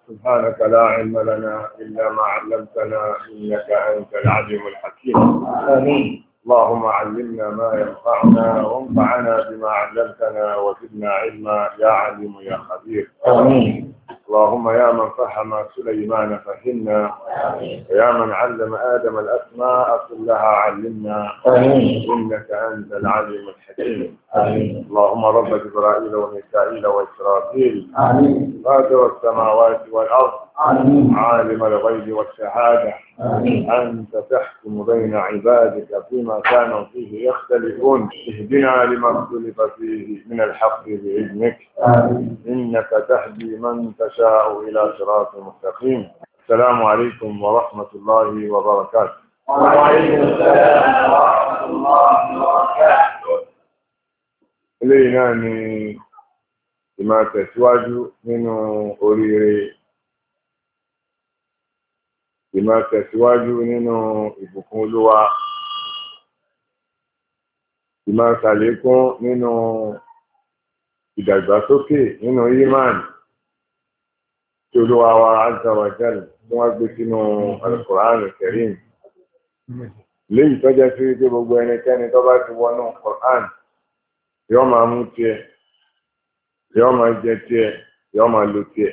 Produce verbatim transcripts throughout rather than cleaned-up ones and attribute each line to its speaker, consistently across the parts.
Speaker 1: سبحانك لا علم لنا إلا ما علمتنا إنك أنت العليم الحكيم.
Speaker 2: آمين.
Speaker 1: اللهم علمنا ما ينفعنا وانفعنا بما علمتنا وزدنا علما يا عليم يا خبير.
Speaker 2: آمين.
Speaker 1: اللهم يا من فهم سليمان فهمنا، ويا من علم آدم الأسماء كلها علمنا.
Speaker 2: آمين.
Speaker 1: إنك أنت العليم الحكيم.
Speaker 2: آمين.
Speaker 1: اللهم رب جبرائيل وميكائيل وإسرافيل،
Speaker 2: آمين.
Speaker 1: فاطر السماوات والأرض،
Speaker 2: آمين.
Speaker 1: عالم الغيب والشهادة،
Speaker 2: آمين.
Speaker 1: أنت تحكم بين عبادك فيما كانوا فيه يختلفون. اهدنا لما اختلف فيه من الحق بإذنك.
Speaker 2: آمين.
Speaker 1: إنك تهدي من تشاء إلى صراط مستقيم. السلام عليكم ورحمة الله وبركاته.
Speaker 2: وعليكم السلام ورحمة الله وبركاته.
Speaker 1: إلينا ni ìmá tẹ̀síwájú nínú oríire, ìmá tẹ̀síwájú nínú ìbùkún Olúwa, ìmá ṣàlékún nínú ìdàgbàsókè nínú ìmánì tí Olúwa wa Azza wa Jalla tí wọ́n gbé sínú Al-Qur'an Al-Karim. Léyìí tó jẹ́ sí pé gbogbo ẹnikẹ́ni tó bá ti wọnú Qur'an yóò máa mú tiẹ̀, yóò máa jẹ tiẹ̀, yóò máa lo tiẹ̀.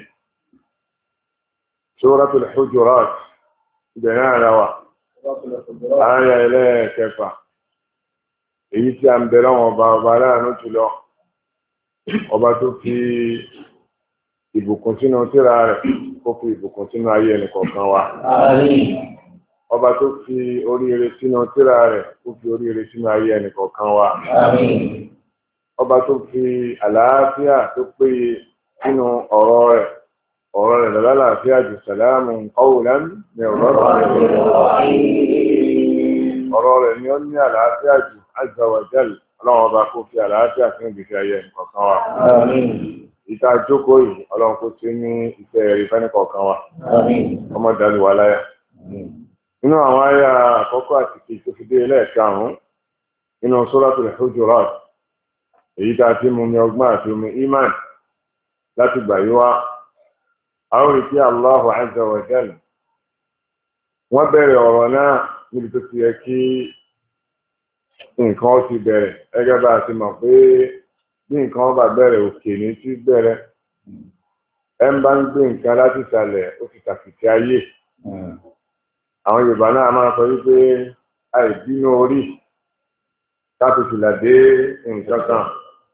Speaker 1: Suratul Hujurat ibẹ̀ náà la wà. Ààyè ẹlẹ́ẹ̀kẹfà, èyí tí a ń bẹ̀rẹ̀ wọn ọba ọba aláàánú jùlọ, ọba tó fi ìbùkún sínú tírà rẹ̀, ó fi ìbùkún sínú ayé ẹnì kọ̀ọ̀kan wa.
Speaker 2: Àmín.
Speaker 1: Ọba tó fi oríire sínú tírà rẹ̀, ó fi oríire sínú ayé ẹnì kọ̀ọ̀kan wa.
Speaker 2: Àmín.
Speaker 1: Ọba tó fi àlàáfíà tó péye sínú ọ̀rọ̀ rẹ̀, ọ̀rọ̀ rẹ̀ lọ́lá àlàáfíà jù sàlámù qawlan min rabbir rahim. Ọ̀rọ̀ rẹ̀ ni ó ní àlàáfíà jù Azza wa Jalla. Ọlọ́run ọba kó fi àlàáfíà fún ìgbésí ayé ẹnì kọ̀ọ̀kan wa.
Speaker 2: Àmín.
Speaker 1: Ìta jókòó yìí, Ọlọ́run kó ṣe ní ìfẹ́ rẹ̀ fẹ́ni kọ̀ọ̀kan wa.
Speaker 2: Àmín.
Speaker 1: Ọmọ dàlú wa láyà. Nínú àwọn àyà àkọ́kọ́ àti kejì tó fi dé ẹlẹ́ẹ̀karùn-ún nínú Suratul Hujurat, èyí tá a ti mú mi ọgbọ́n àti omi iman láti gbà yí wá, a ó rí pé Allahu Azza wa Jalla wọ́n bẹ̀rẹ̀ ọ̀rọ̀ náà níbi tó ti yẹ kí nǹkan ó ti bẹ̀rẹ̀. Gẹ́gẹ́ bá a ti mọ̀ pé bí nǹkan bá bẹ̀rẹ̀ òkè ní tí bẹ̀rẹ̀, ẹ ń bá ń gbé nǹkan láti ìsàlẹ̀ ó ti tàkìtì ayé. Àwọn Yorùbá náà máa sọ wípé àìbínú orí káfíńtìlà dé nǹkan kan.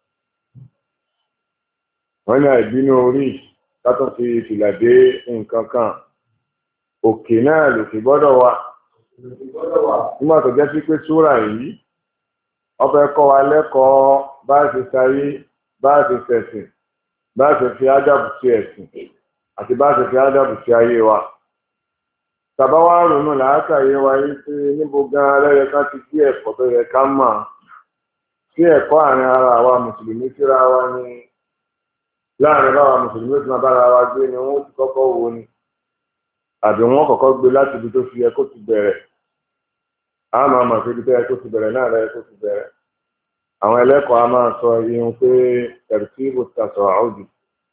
Speaker 1: Wọ́n ní àìbínú orí kátó fi fìlà dé nǹkan kan. Òkè náà lòkè gbọ́dọ̀ wà. Nígbà tó jẹ́ sí pé súrà yìí ọbẹ̀ kọ́ wa lẹ́kọ̀ọ́ bá a ṣe sáyé, bá a ṣe ṣẹ̀sìn, bá a ṣe fi ádàbù sí ẹ̀sìn àti bá a ṣe fi ádàbù sí ayé wa. Tàbá wá ronú làákàyè wa yìí pé níbo gan-an lẹ́yẹ ká ti sí ẹ̀kọ́ tó yẹ ká mọ̀. Sí ẹ̀kọ́ àárín ara àwa mùsùlùmí síra wa ni láàrin báwa mùsùlùmí tí wọ́n bára wa gbé ni wọ́n ti kọ́kọ́ wo ni. Àbí wọ́n kọ́kọ́ gbé láti ibi tó fi yẹ kó ti bẹ̀rẹ̀. A máa mọ̀ pé ibi tó yẹ kó ti bẹ̀rẹ̀ náà lẹ́yẹ kó ti bẹ̀rẹ̀. Àwọn ẹlẹ́kọ̀ọ́ a máa sọ ihun pé tartibu tasa'udi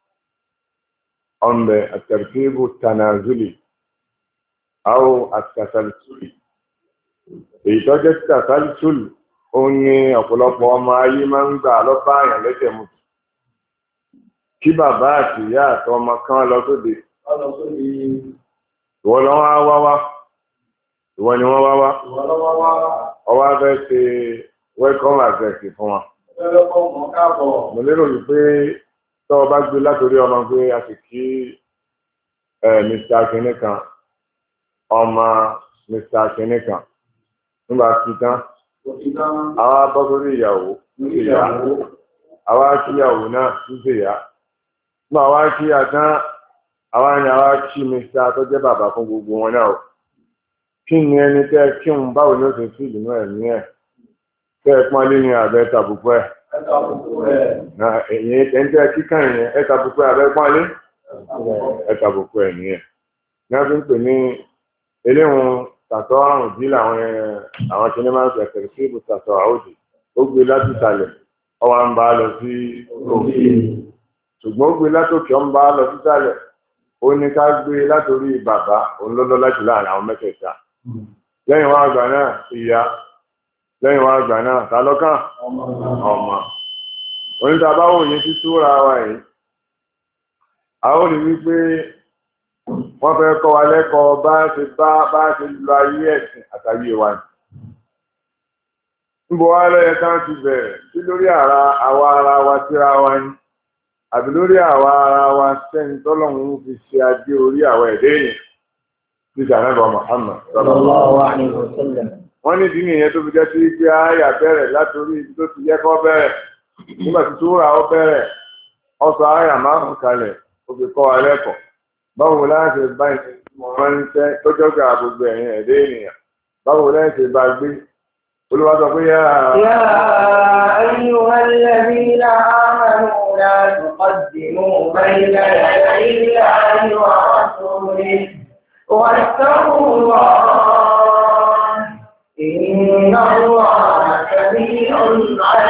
Speaker 1: ọ̀nbẹ tartibu tanazuli àwọn àtàkàlùsùlì. Èyí tó jẹ́ tàkàlùsùlì ó ní ọ̀pọ̀lọpọ̀ ọmọ ayé máa ń gbà lọ́bá àyàn lẹ́sẹ̀ mú. Kí bàbá àti ìyá àti ọmọ kan lọ sóde. Ìwọ lọ wá wá wá. Ìwọ ni wọ́n wá wá. Ọwọ́ abẹ́ ṣe welcome address fún wa. Mo lérò wípé tọ́ ọ bá gbé látòrí ọmọ pé a sì kí Mister Akínní kan, ọmọ Mister Akínní kan, nígbà tí tán. Àwa bọ́ sórí ìyàwó ń ṣe ìyá. Àwa kí ìyàwó náà ń ṣe ìyá. Nígbà wá kí àtán, àwa ni àwa kí Mister tó jẹ́ bàbá fún gbogbo wọn náà. Kí ni ẹni tẹ́ kí n báwo ni ó ṣe sí ìdùnnú ẹ̀mí ẹ̀? Tẹ́ ẹ pọ́nlé ní abẹ́ tàbùkù ẹ̀. Ẹ̀yìn ẹ̀ńtẹ́ kíkàn yẹn ẹ̀ tàbùkù ẹ̀ abẹ́ pọ́nlé. Ẹ̀ tàbùkù ẹ̀ nìyẹn. Ní wọ́n fi ń pè ní eléwọ̀n tàtọ́ àrùn jí làwọn àwọn kìnìún máa ń sọ ẹ̀kẹ́rẹ́ sí ibùsùn tàtọ́ àwòdì. Ó gbé láti ìsàlẹ̀, ó wá ń bá a lọ sí òkè. Ṣùgbọ́n ó gbé látòkè, ó ń bá a lọ sí ìsàlẹ̀. ó ní ká gbé látòrí bàbá òun lọ́lọ́ láti láàrin àwọn mẹ́tẹ̀ẹ̀ta lẹ́yìn wá àgbà náà ìyá lẹ́yìn wá àgbà náà ta lọ́kàn ọmọ onítàbáwò yìí tí súra wa yìí a ó rí wípé wọ́n fẹ́ kọ́ wa lẹ́kọ̀ọ́ bá ṣe bá bá ṣe lọ ayé ẹ̀sìn àtàyè wa ni níbo wá lẹ́yẹ ká ti bẹ̀rẹ̀ sí lórí ara àwa ara wa síra wa ni àbí lórí àwa ara wa sẹ́ni tọ́lọ́run fi ṣe adé orí àwa ẹ̀dẹ́ ènìyàn ti sànẹ́bà Muhammad
Speaker 2: sallallahu alaihi wasallam.
Speaker 1: wọ́n ní ìdí nìyẹn tó fi jẹ́ sí pé àyà bẹ̀rẹ̀ látòrí ibi tó ti yẹ kó bẹ̀rẹ̀ nígbà tí súra ó bẹ̀rẹ̀ ọ̀sọ̀ àyà márùn kalẹ̀ ó fi kọ́ wa lẹ́kọ̀ọ́ báwo láti bá ìmọ̀ ránṣẹ́ tó jọ́gà gbogbo ẹ̀yìn ẹ̀dẹ́ ènìyàn báwo láti bá gbé olúwa sọ pé yá.
Speaker 2: yá ayyuhal ladhina amanu la tuqaddimu bayna yaday Allahi wa rasulihi wattaqullaha inna Allaha sami'un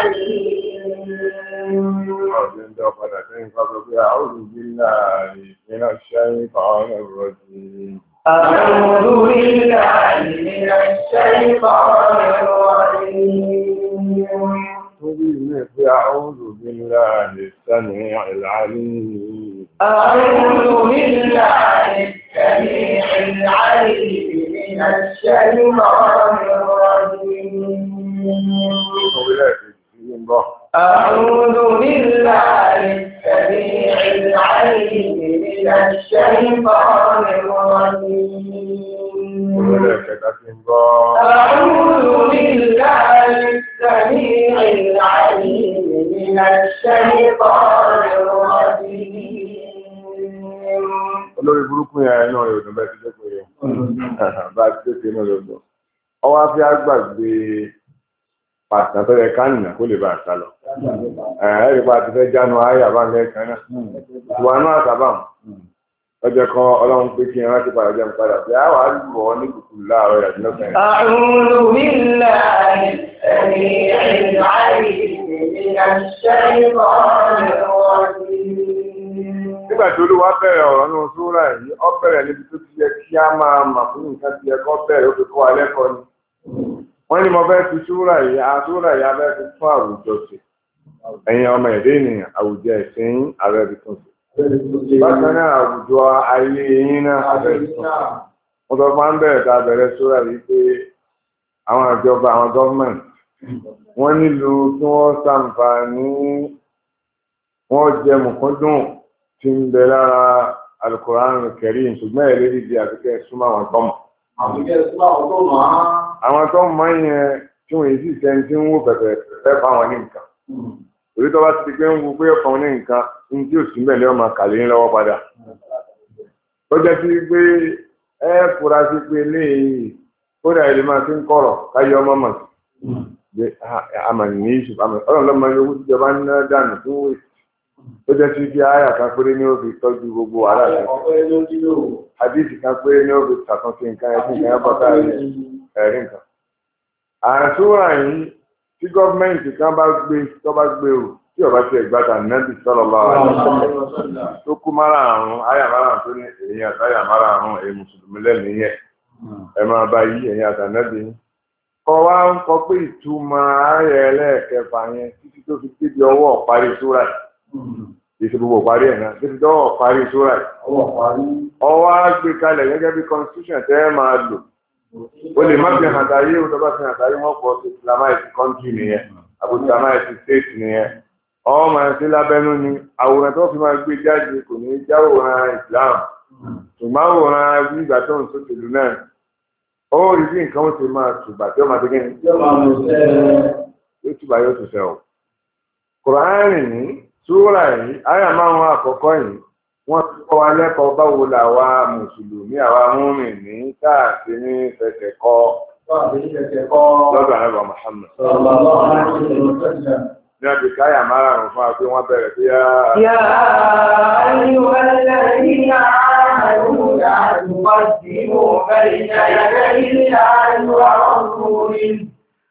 Speaker 2: 'alim. أعوذ بالله من الشيطان الرجيم
Speaker 3: أعوذ بالله من الشيطان الرجيم
Speaker 1: أعوذ بالله السميع العليم
Speaker 3: أعوذ بالله السميع العليم من الشيطان الرجيم أعوذ بالله السميع العليم من الشيطان الرجيم أعوذ بالله السميع العليم من الشيطان الرجيم.
Speaker 1: olórí burúkú yẹn náà yóò dùn bẹ́ẹ̀ tí ó pé yẹn bá a ti tètè náà ló dùn ọwọ́ á fi àgbàgbé pàtàkì tó yẹ ká nìyà kó lè bá àṣà lọ. ẹ̀ẹ́dì pa àti fẹ́ jánu ayé àbáńlẹ̀ kan náà ìwà náà sábà ọjọ́ kan ọlọ́run pé kí n rántí padà jẹun padà bí a wà á lù ọ́ ní kùkù láàárọ̀ ìyàtí lọ́sàn-án.
Speaker 3: أعوذ بالله السميع العليم من الشيطان الرجيم.
Speaker 1: nígbà tí olúwa bẹ̀rẹ̀ ọ̀rọ̀ nínú súrà yìí ó bẹ̀rẹ̀ níbi tó ti yẹ kí á máa mà fún nǹkan ti yẹ kó bẹ̀rẹ̀ ó fi kó alẹ́ kọ́ ni. wọ́n ní mo fẹ́ fi súrà yìí àsúrà yìí abẹ́ fi fún àwùjọ sí ẹ̀yin ọmọ ẹ̀dẹ́ ènìyàn àwùjọ ẹ̀sìn abẹ́ fi tún sí. bákan náà àwùjọ ayé yín náà abẹ́ fi tún sí. mo sọ fún bẹ̀rẹ̀ tá a bẹ̀rẹ̀ súrà yìí pé àwọn ìjọba àwọn gọ́ọ̀mẹ̀ntì wọ́n nílò kí wọ́n ṣàǹfààní wọ́n jẹ mùkúndùn tí ń bẹ lára Al-Qur'an Al-Karim ṣùgbọ́n ẹ̀ lérí di àbíkẹ́ súnmọ́ àwọn tọ́mọ̀. àwọn tó mọ̀ yẹn tí wọ́n yìí sì sẹ́ni tí ń wò pẹ̀pẹ̀ fẹ́ fáwọn ní nǹkan. orí tó bá ti di pé ń wo pé ọkàn ní nǹkan ní tí ò sí mẹ́lẹ́ ọmọ kàlẹ́ ń lọ́wọ́ padà. ó jẹ́ sí pé ẹ fura sí pé léyìí kódà ìlú máa fi ń kọ̀rọ̀ káyọ̀ ọmọ mọ̀ sí. àmàlì ní ìṣù ọlọ́run lọ́mọ ilé owó tíjọba ń ná dànù fún wèé. ó jẹ́ sí bí àyà kan péré ní òbí tọ́jú gbogbo wàhálà rẹ̀. àdìsí kan péré ní òbí ṣàtúnṣe nǹkan ẹ̀sìn nǹkan ẹ̀kọ́ tá ẹ̀rí nǹkan. àṣùwà yìí tí gọ́ọ̀mẹ̀ntì kan bá gbé tó bá gbé o tí ọba ti ẹ̀gbá ta nẹ́bí sallallahu alaihi wasallam tó kú márààrún àyà márààrún tó ní èyí àtàyà márààrún èyí mùsùlùmí lẹ́nu yẹn ẹ máa bá yí èyí àtànẹ́bí kọ wá ń kọ pé ìtumọ̀ ààyè ẹlẹ́ẹ̀kẹfà yẹn títí tó fi débi ọwọ́ parí súrà yìí gbogbo parí ẹ̀ náà débi ọwọ́ parí súrà yìí ọwọ́ á gbé kalẹ̀ gẹ́gẹ́ bí constitution tẹ́ ẹ máa lò o lè má fi hàn táyé o tó bá fi hàn táyé wọ́n pọ̀ sí islamite country nìyẹn àbò islamite state nìyẹn ọwọ́ máa ṣe lábẹ́nú ni àwòrán tó fi máa gbé jáde kò ní jáwòrán islam ṣùgbọ́n àwòrán bí ìgbà tó ń sọ́tẹ̀lú náà ó rí bí nǹkan ó ti máa tùbà tí ó máa tẹ́gẹ́ ní. yóò tùbà yóò tù sẹ́ o. Kùránì ní súrà yìí àyà márùn-ún àkọ́kọ́ yìí wọ́n ti kọ́ wa lẹ́kọ̀ọ́ báwo làwa mùsùlùmí àwa múmi ní káàkiri ní fẹsẹ̀ kọ́ lọ́dọ̀ àrẹ́bà Muhammad. ní ọdún káyà márùn-ún fún wa pé wọ́n bẹ̀rẹ̀ sí yá.
Speaker 3: yá ayyuhalladhina amanu la tuqaddimu bayna yaday Allahi wa rasulihi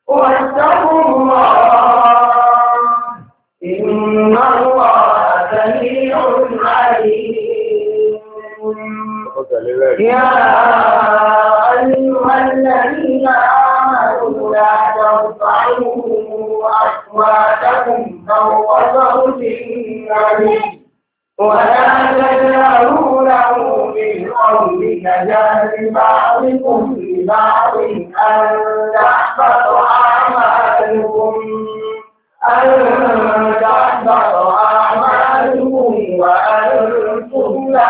Speaker 3: wattaqullaha inna Allaha sami'un 'alim. يا أيها الذين آمنوا لا ترفعوا أصواتكم فوق صوت النبي ولا تجهروا له بالقول كجهر بعضكم لبعض أن تحبط أعمالكم أن تحبط أعمالكم وأنتم لا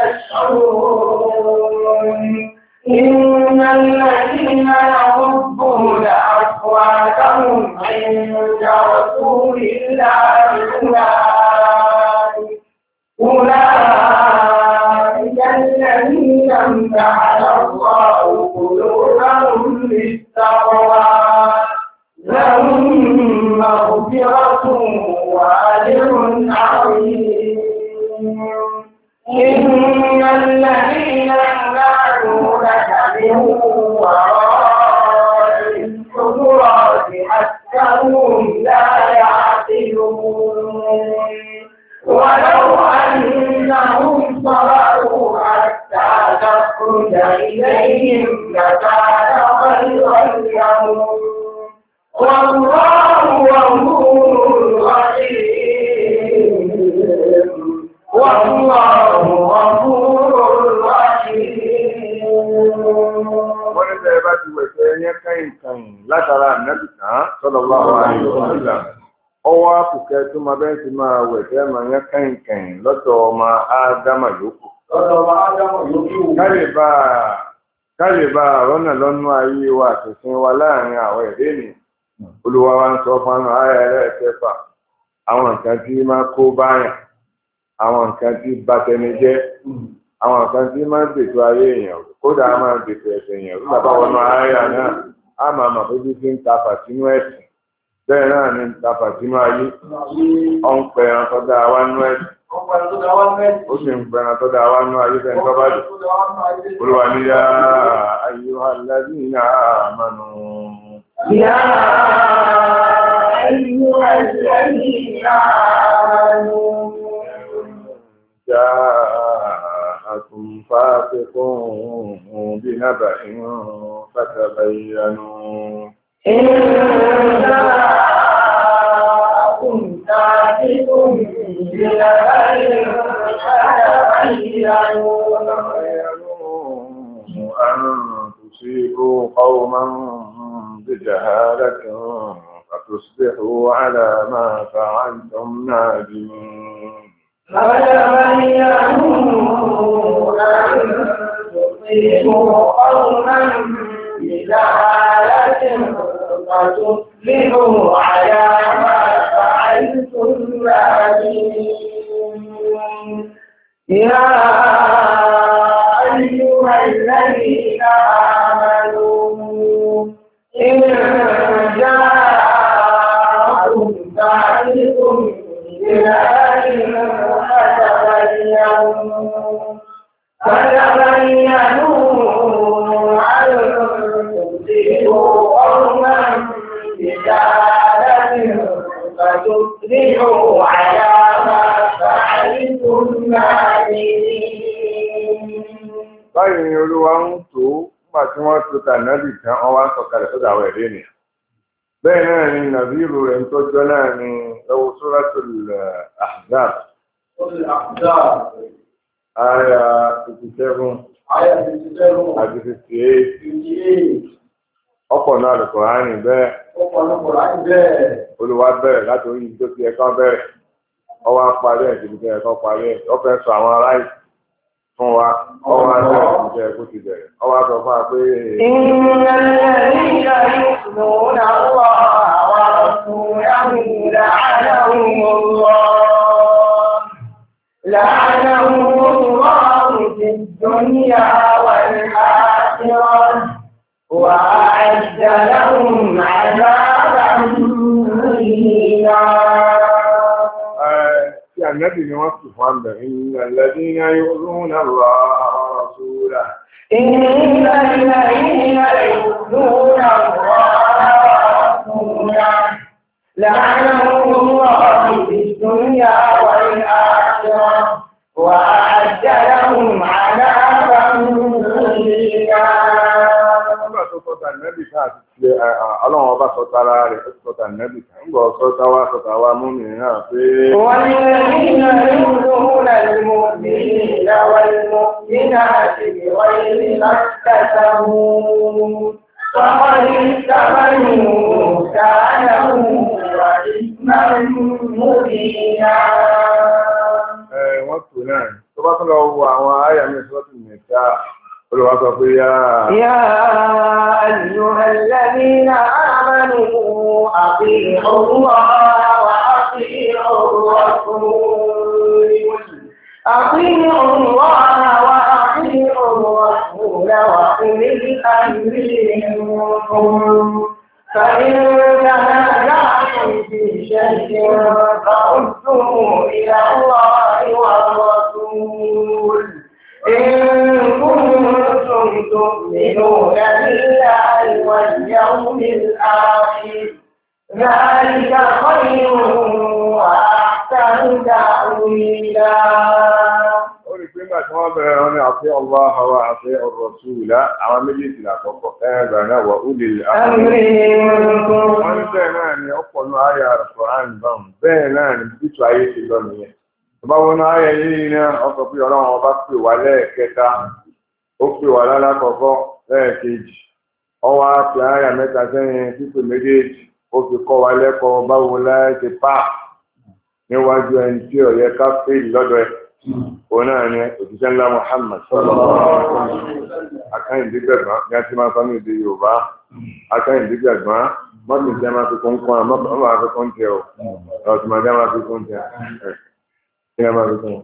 Speaker 3: تشعرون إن الذين يغضون أصواتهم عند رسول الله أولئك الذين امتحن الله قلوبهم للتقوى لهم مغفرة وأجر عظيم إن الذين ينادونك من وراء الحجرات أكثرهم لا يعقلون ولو أنهم صبروا حتى تخرج إليهم لكان خيرا لهم والله غفور رحيم والله غفور رحيم.
Speaker 1: wọ́n ní sẹ́yìn bá ti wẹ̀sẹ̀ yẹn kẹ́yìn-kẹ́yìn látara ànábì kan sallallahu alaihi wasallam. ọwọ́ àpùkẹ́ tó máa bẹ́ẹ̀ ti máa wẹ̀sẹ̀ máa yẹn kẹ́yìn-kẹ́yìn lọ́dọ̀ ọmọ ádámà yòókù. lọ́dọ̀ ọmọ ádámà yòókù. kálíbà kálíbà rọ́nà lọ́nú ayé wa àtẹ̀sìn wa láàrin àwọn ẹ̀dẹ́ ènìyàn. Olúwa wa ń sọ fún àwọn ará ẹlẹ́ẹ̀kẹfà àwọn nǹkan tí máa kó báyà, àwọn nǹkan tí bàtẹni jẹ́, àwọn nǹkan tí máa ń dètò ayé èèyàn, kódà á máa ń dètò ẹ̀sẹ̀ èèyàn. Nígbà bá wọnú ayé náà, á máa mà bójú sí ń tapà sínú ẹ̀sìn. Bẹ́ẹ̀ náà ni ń tapà sínú ayé. Ó ń pẹ ẹran tó dáa wá nú ẹ̀sìn. Ó sì ń pẹ ẹran tó dáa wá nú ayé fẹ́ni tó bá dé. Olúwa ní yá ayyuhal ladhina amanu.
Speaker 3: يا أيها الذين آمنوا
Speaker 1: جاءكم فاسق بنبأ فتبينوا
Speaker 3: إن جاءكم فاسق بنبأ فتبينوا
Speaker 1: أن تصيبوا قوما بجهالة فتصبحوا على ما فعلتم نادمين.
Speaker 3: فتبينوا أن تصيبوا قوما بجهالة فتصبحوا على ما فعلتم نادمين. يا أيها الذين آمنوا إن جاءكم فاسق بنبأ فتبينوا أن تصيبوا قوما بجهالة فتصبحوا على ما فعلتم نادمين.
Speaker 1: báyìí ni Olúwa ń tó nígbà tí wọ́n tó ta nábì tán wọ́n wá sọ̀kalẹ̀ sọ́dọ̀ àwọn ẹ̀dẹ́ ènìyàn. bẹ́ẹ̀ náà ni nàbírù rẹ̀ ń tọ́jọ́ náà ni lọ́wọ́ Suratul Ahzab. Aya fifty-seven àti fifty-eight. ọ̀pọ̀ náà Al-Qur'ani bẹ́ẹ̀. Olúwa bẹ̀rẹ̀ láti orí ibi tó ti ẹ̀kọ́ bẹ̀rẹ̀. Ọwọ́ parí ẹ̀ ti fi ẹ̀kọ́ parí ẹ̀. Ó fẹ́ sọ àwọn ará yìí fún wa. Ọwọ́ abẹ́rẹ́ ti jẹ́ ẹ̀kọ́ ti bẹ̀rẹ̀. Ọwọ́ sọ fún wa pé.
Speaker 3: Inna alladhina yu'minuna Allaha wa rasulahu la'anahumullah. la'anahumullahu fid dunya wal akhirah. وأعد لهم عذابا مهينا.
Speaker 1: في النبي نوصف عنده إن الذين يؤذون الله ورسوله
Speaker 3: إن الذين يؤذون الله ورسوله لعنهم الله في الدنيا والآخرة وأعد لهم عذابا
Speaker 1: sọ̀tà nẹ́bì ká àti ti ọlọ́run ọba sọ̀tà ara rẹ̀ sọ̀tà nẹ́bì ká ń bọ̀ sọ̀tà wá sọ̀tà wá mú mi náà pé.
Speaker 3: wọ́n ní nínú ìlúhùn المؤمنين والمؤمنات بغير ما اكتسبوا فقد احتملوا كانوا وإثما مبينا.
Speaker 1: wọ́n tò náà tó bá tún lọ wo àwọn àyà mi sọ́tù nìta olùwàsọ pé yá.
Speaker 3: يا أيها الذين آمنوا أطيعوا الله وأطيعوا الرسول أطيعوا الله وأطيعوا الرسول وأولي الأمر منكم فإن تنازعتم في شيء فردوه إلى الله والرسول إن كنتم تؤمنون بالله واليوم الآخر ذلك خير وأحسن تأويلا.
Speaker 1: nígbà tí wọ́n bẹ̀rẹ̀ wọn ni àti Allah wa àti ar-Rasula àwọn méjèèjì lákọ̀ọ́kọ́ ẹ̀ẹ́dà náà wà ó lè wọ́n ní bẹ́ẹ̀ náà ni ọ̀pọ̀ náà ayé Al-Qur'an bam bẹ́ẹ̀ náà ni bítu ayé ti lọ nìyẹn ọba wọn ayé yìí náà ọkọ̀ pé ọlọ́run ọba pè wá lẹ́ẹ̀kẹta ó pè wá lálákọ̀ọ́kọ́ lẹ́ẹ̀kejì ọwọ́ àti ayé mẹ́ta sẹ́yìn pípè méjèèjì ó fi kọ́ wa lẹ́kọ̀ọ́ báwo láyé ti pa níwájú ẹni tí ó yẹ ká fèèlì lọ́dọ̀ ẹ̀ òun náà ni òjíṣẹ́ ńlá Muhammad akẹ́yìndínlẹ́gbọ̀n ní a ti máa sọ ní èdè Yorùbá akẹ́yìndínlẹ́gbọ̀n mọ́tò jẹ́ máa fi kún kún mọ́tò máa fi kún tẹ o ọ̀tún máa jẹ́ máa fi kún tẹ kí ni a máa fi kún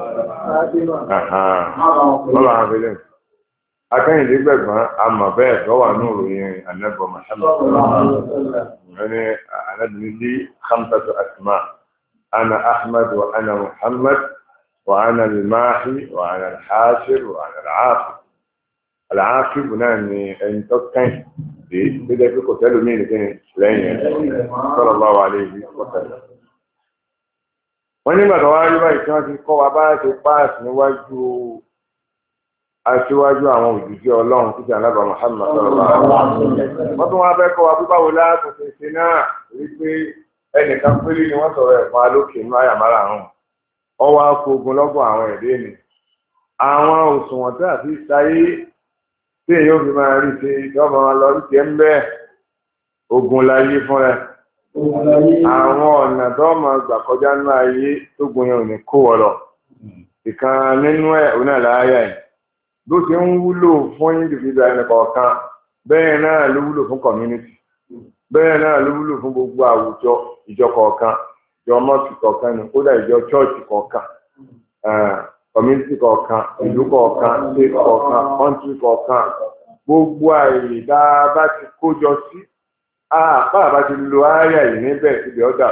Speaker 1: wọ́n máa fi lè akẹ́yìndínlẹ́gbọ̀n àmọ̀ bẹ́ẹ̀ tó wà ní òròyìn ànẹ́bọ̀ Muhammad ẹni ànẹ́bìnrin khamsatu asma ana Ahmad wa ana Muhammad وأنا الماحي وأنا الحاشر وأنا العاقب العاقب ناني أن تكن بدأ في قتال مين كان لين صلى الله عليه وسلم wọ́n nígbà tó wá rí báyìí tí wọ́n ti kọ́ wa bá ṣe páàsì níwájú aṣíwájú àwọn òjijì ọlọ́run títí ànábà Muhammad sallallahu alaihi wasallam wọ́n tún wá fẹ́ kọ́ wa bíbáwo láàtò ṣe ṣe náà wípé ẹnìkan péré ni wọ́n sọ̀rọ̀ ẹ̀fọn alókè ní àyàmára àrùn ọwọ́ akogun lọ́gbọ̀n àwọn ẹ̀dẹ́ ni àwọn òṣùwọ̀n tí àti sáyé tí èyí ò fi máa rí ṣe ìjọba wọn lọ rí tiẹ̀ ń bẹ́ẹ̀ ogun láyé fún rẹ àwọn ọ̀nà tó máa gbà kọjá nínú ayé tó gun yẹn ò ní kó wọ lọ ìkan nínú ẹ̀ òun náà láyà yìí ló ti ń wúlò fún individual ẹnì kọ̀ọ̀kan bẹ́ẹ̀ náà ló wúlò fún community bẹ́ẹ̀ náà ló wúlò fún gbogbo àwùjọ ìjọ kọ̀ọ̀kan ìjọ mọ́ọ̀sì kọ̀ọ̀kan ní kódà ìjọ chọ́ọ̀chì kọ̀ọ̀kan community kọ̀ọ̀kan ìlú kọ̀ọ̀kan state kọ̀ọ̀kan country kọ̀ọ̀kan gbogbo àyè tá a bá ti kójọ sí bá a bá ti lo àyà yìí níbẹ̀ síbi ọ̀dà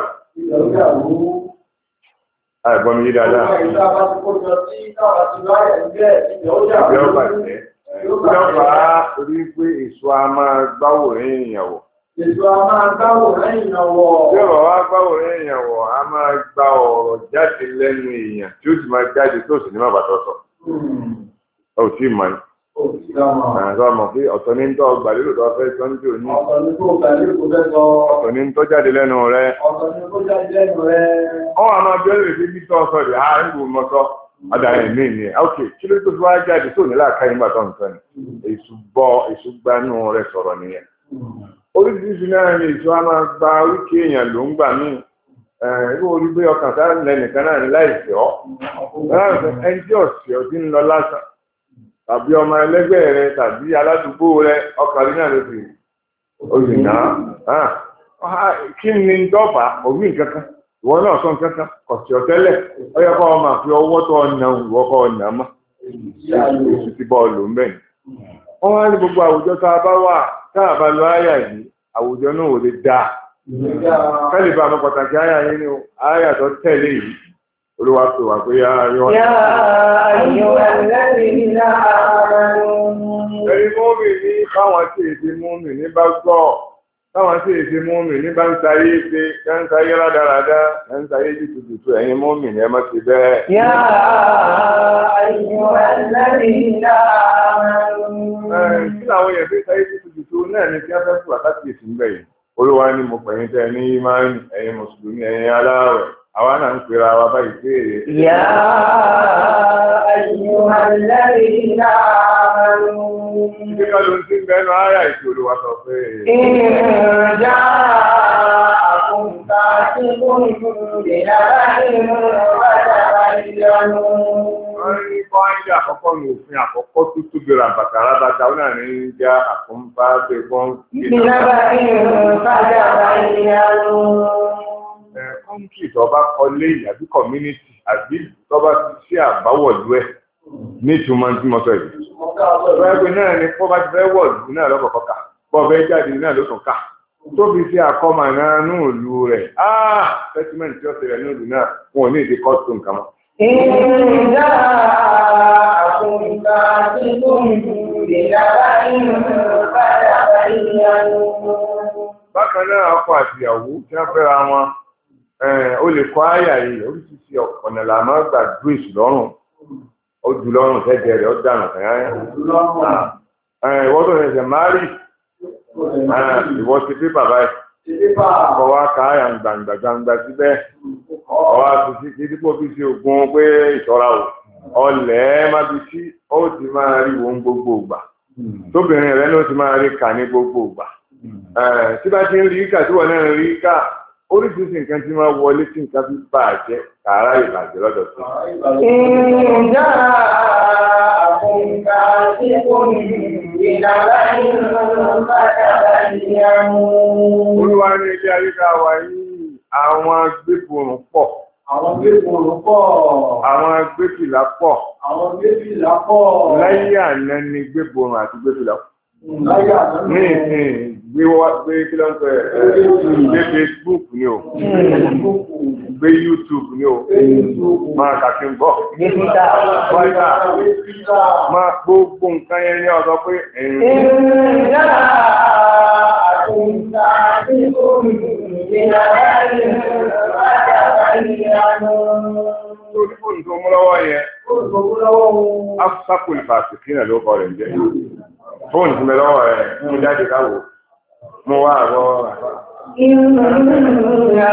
Speaker 1: àìgbọ́n mi yí dáadáa ìbí ọba jẹ́ ìjọba rí pé èso a máa gbáwòrán èèyàn wọ̀.
Speaker 2: Èso a máa gbáwòrán èèyàn wọ̀.
Speaker 1: Bí ọ̀rọ̀ wá gbáwòrán èèyàn wọ̀, a máa gba ọ̀rọ̀ jáde lẹ́nu èèyàn tí ó sì máa jáde tó sì ní má bàtọ̀ sọ. Ó sì mọ̀ ní. Àǹsọ́ mọ̀ pé ọ̀tọ̀ ní ń tọ́ gbàlérò tó fẹ́ sọ ní òní.
Speaker 2: Ọ̀tọ̀ ní tó gbàlérò tó fẹ́ sọ.
Speaker 1: Ọ̀tọ̀ ní ń tọ́ jáde lẹ́nu rẹ.
Speaker 2: Ọ̀tọ̀ ní tó jáde lẹ́nu rẹ.
Speaker 1: Wọ́n wá máa bẹ́ẹ̀rẹ̀ sí bí tọ́ sọ rẹ̀, á ń wò mọ́ sọ. Adarí ní ìní ẹ̀. Ok, kí ló tó fi wá jáde tó ní láàká yín bàtọ̀ nǹkan ni? Èṣù bọ́ èṣù gbanú rẹ̀ sọ̀rọ̀ nìyẹn. Oríṣiríṣi náà ni èṣù á máa gba oríkèé èèyàn ló ń gbà míì. Ẹ̀ẹ́dẹ́gbẹ́ orí gbé ọkàn sáà lẹ́nìkan náà ní láìsẹ̀ ọ́. Ẹni tí ọ̀sẹ̀ ọdún ń lọ lásán. Tàbí ọmọ ẹlẹ́gbẹ́ rẹ tàbí aládùúgbò rẹ ọkàn rí náà ló fi oṣù náà. Kí ni dọ́fà òbí nǹkan kan? Ìwọ náà sọ nǹkan kan kọ̀sì ọ̀tẹ́lẹ̀ ọyọ́ kọ́ ọmọ àfi ọwọ́ tó ọ̀nà ìwọ kọ́ ọ̀nà mọ́. Èṣù ti bọ́ọ̀lù ń bẹ̀ ni. Wọ́n wá ní gbogbo àwùjọ tá a bá wà tá a bá lọ àyà yìí àwùjọ náà ò lè dáa. Kẹ́lì bá ọmọ pàtàkì àyà yìí ni àyà tó tẹ̀lé yìí. Olúwa pè wá pé yá ayọ́
Speaker 3: Yá ayọ́ ẹlẹ́rìí láàárọ̀.
Speaker 1: Ẹni mọ́mì ní káwọn tí èdè mọ́mì ní bá gbọ́, káwọn tí èdè mọ́mì ní bá ń sayé ṣe, ká ń sayé rádaràdá, ká ń sayé jùtùjùtù, ẹ̀yin mọ́mì ní ẹ má ti bẹ́ẹ̀.
Speaker 3: Yá ayọ́ ẹlẹ́rìí láàárọ̀.
Speaker 1: Kí làwọn èèyàn fi sayé jùtùjùtù náà ní kí á fẹ́ fún àtàkì èsì ń bẹ̀ yìí. Olúwa ni mo pẹ̀yìn tẹ ní ìmáànì ẹ̀yin mùsùlùmí ẹ̀yin aláàwẹ̀. Àwa náà ń pera wa báyìí béèrè.
Speaker 3: Yá ayyuhal ladhina amanu.
Speaker 1: Ṣé ká ló ń tí ń bẹ́nu ara ìṣòro wa sọ pé?
Speaker 3: Ìjà àkùnkà tí kò ní ìdíyàrá nínú ọ̀bájára ìyanu.
Speaker 1: Wọ́n ní pọ́ńdì àkọ́kọ́ ní òfin àkọ́kọ́ tó tóbi ra bàtà arábàtà ó náà ní ń já àkùnfà pé wọ́n.
Speaker 3: Ìdíyàrá nínú ọ̀bájára ìyanu.
Speaker 1: Kọ́ńtì tó bá kọ́lé àbí kọ̀mínítì àbí tó bá ti ṣe àbáwọ̀lú ẹ̀ ní ìtumọ̀ tí mo sọ yìí. Ọ̀rẹ́gbẹ̀ náà ni kọ́ bá ti fẹ́ wọ̀lú náà lọ́kọ̀ọ́kọ́ kà, bọ́ fẹ́ jáde náà ló tún kà. Tó fi ṣe àkọ́mà náà ní òlu rẹ̀, áà sẹ́tímẹ̀ntì tí ó ṣe rẹ̀ ní òlu náà, wọn ò ní ìdí kọ́ọ̀tù nǹkan mọ́.
Speaker 3: Ìjà àkùnkà tí kò ní ìdíyàrá nínú ọ̀bájára ìyanu.
Speaker 1: Bákan náà, ọkọ àtìyàwó tí wọ́n fẹ́ra wọn, ó lè kọ́ àyà yìí oríṣiríṣi ọ̀nà làmọ́ gbà dúró èṣù lọ́rùn ó jù lọ́rùn tẹ́jẹ́ rẹ̀ ó dànù kẹ́yà ìwọ́n tó ṣẹ̀ṣẹ̀ márì ìwọ́n ti pé bàbá ẹ̀ kọ́ wá ká àyà gbàǹgbà gbàǹgbà síbẹ̀ ọwọ́ àtúnṣe kí dípò fi ṣe ògùn pé ìṣọ́ra ò ọlẹ̀ má fi sí ó ti máa rí wọn gbogbo ìgbà tóbìnrin rẹ̀ ló ti máa rí kà ní gbogbo ìgbà tí bá ti ń rí kà tí wọ́n náà ń rí kà oríṣiríṣi nǹkan tí máa wọlé tí nǹkan fi bàjẹ́ tààrà ìbàjẹ́ lọ́dọ̀ sí.
Speaker 3: Ìjà àkùnkà tí kò ní ìdàgbà nínú bàtàbà ìyanu.
Speaker 1: Olúwa ní ilé ayíká wa yìí àwọn agbéborùn pọ̀.
Speaker 2: Àwọn agbéborùn pọ̀.
Speaker 1: Àwọn agbéfìlà pọ̀.
Speaker 2: Àwọn agbéfìlà pọ̀.
Speaker 1: Láyé àná ni gbéborùn àti gbéfìlà pọ̀.
Speaker 2: Láyé àná
Speaker 1: ní ìsìn gbé wá gbé kí ló ń pẹ́ gbé Facebook ni o gbé YouTube ni o máa kàkí ń bọ̀ wáyà máa gbogbo nǹkan yẹn ní ọ̀dọ́ pé
Speaker 3: ìrìnà àkùnkà tí kò ní ìdíyàrá nínú ọ̀bájára ìyanu.
Speaker 1: Lórí fóònù tó mú lọ́wọ́ yẹn, Afsakul Fasiqina ló kọ rẹ̀ jẹ́. Fóònù tí mẹ́ lọ́wọ́ rẹ̀ mú jáde káwò, mú wá àwọ̀ àfá.
Speaker 3: Ìrìnà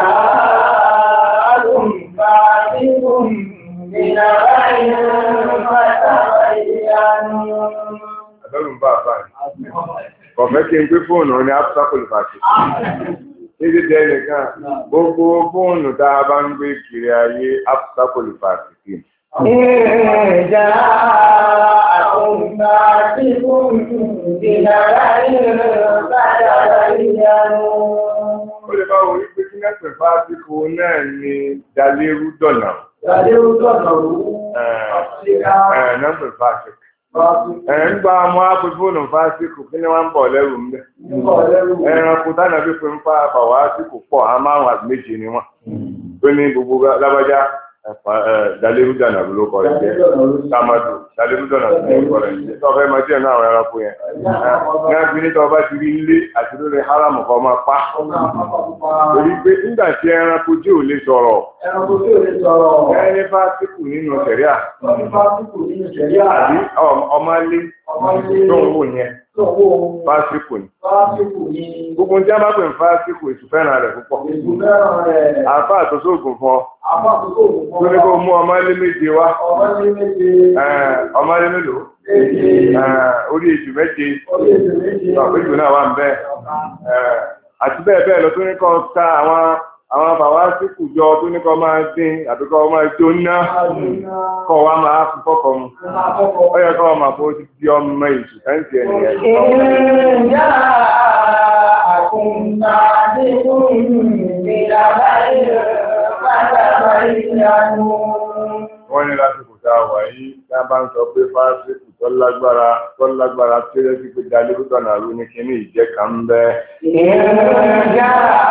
Speaker 3: àkùnkà tí kò ní ìdíyàrá nínú ọ̀bájára ìyanu.
Speaker 1: Àbẹ́rù ń bá àfá ní. Kọ̀fẹ́ kí n gbé fóònù ní Afsakul Fasiqina. Níbi jẹ́ nìkan, gbogbo fóònù tá a bá ń gbé kiri ayé Afsakul Fasiqina.
Speaker 3: Ìjà àkùnkà tí kò ní ìdíyàrá nínú ọ̀bájára ìyanu.
Speaker 1: Ó lè bá orí pé kí nẹ́pẹ̀ fásitì náà ni Dalérú dọ̀nà.
Speaker 2: Dalérú dọ̀nà rú.
Speaker 1: Nẹ́pẹ̀ fásitì. Ẹ̀ ń gba ọmọ ápùfóònù fásitì kí ni wọ́n ń bọ̀ lẹ́rù ń bẹ̀. Ẹranko dáná bí pé ń pa àbàwá sí kò pọ̀, a márùn-ún àti méje ni wọ́n. Tó ní gbogbo lábájá Dalérú dọ̀nà ló kọ rẹ̀ jẹ́. Tamadu Dalérú dọ̀nà ló kọ rẹ̀ jẹ́. Tọ́ fẹ́ máa jẹ́ náà àwọn ẹranko yẹn. Ní àbí ní tọ́ bá ti rí ilé àti lórí háràmù kan máa pa. Torí pé nígbà tí ẹranko tí ò lè sọ̀rọ̀.
Speaker 2: Ẹranko tí ò lè sọ̀rọ̀.
Speaker 1: Ẹni fásitì nínú ṣẹ̀ríà.
Speaker 2: Ẹni fásitì nínú ṣẹ̀ríà.
Speaker 1: Àbí ọmọlé tó ń wò yẹn. Fásitì ni.
Speaker 2: Fásitì ni.
Speaker 1: Gbogbo tí a bá pè ń fásitì ìtùfẹ́ràn rẹ̀ púpọ̀.
Speaker 2: Ìtùfẹ́ràn rẹ̀.
Speaker 1: Àfá àtòsóògùn fún ọ.
Speaker 2: Àfá àtòsóògùn fún ọ.
Speaker 1: Tó ní kó mú ọmọlé méje wá.
Speaker 2: Ọmọlé méje.
Speaker 1: Ọmọlé mélòó?
Speaker 2: Méje.
Speaker 1: Orí èjì méje.
Speaker 2: Orí èjì méje.
Speaker 1: Ìjù náà wà ń bẹ́. Àti bẹ́ẹ̀ bẹ́ẹ̀ lọ tó ní kọ́ ta àwọn àwọn bàbá sí kùjọ tó ní kọ́ máa dín àbí kọ́ máa jó ná kọ́ wa máa fi fọ́kọ̀ mu. Ó yẹ kọ́ máa bó ti di ọmọ ìṣù káńtì ẹni ẹ̀.
Speaker 3: Ìjà àkùnkà tí kò ní ìdíyàrá nínú ọ̀bájára ìyanu.
Speaker 1: Wọ́n ní lásìkò tá a wà yìí tí a bá ń sọ pé fásitì tó lágbára tó lágbára tí ó ti pé Dalérú dọ̀nà ló ní kíní ìjẹ́ kan ń bẹ́.
Speaker 3: Ìjà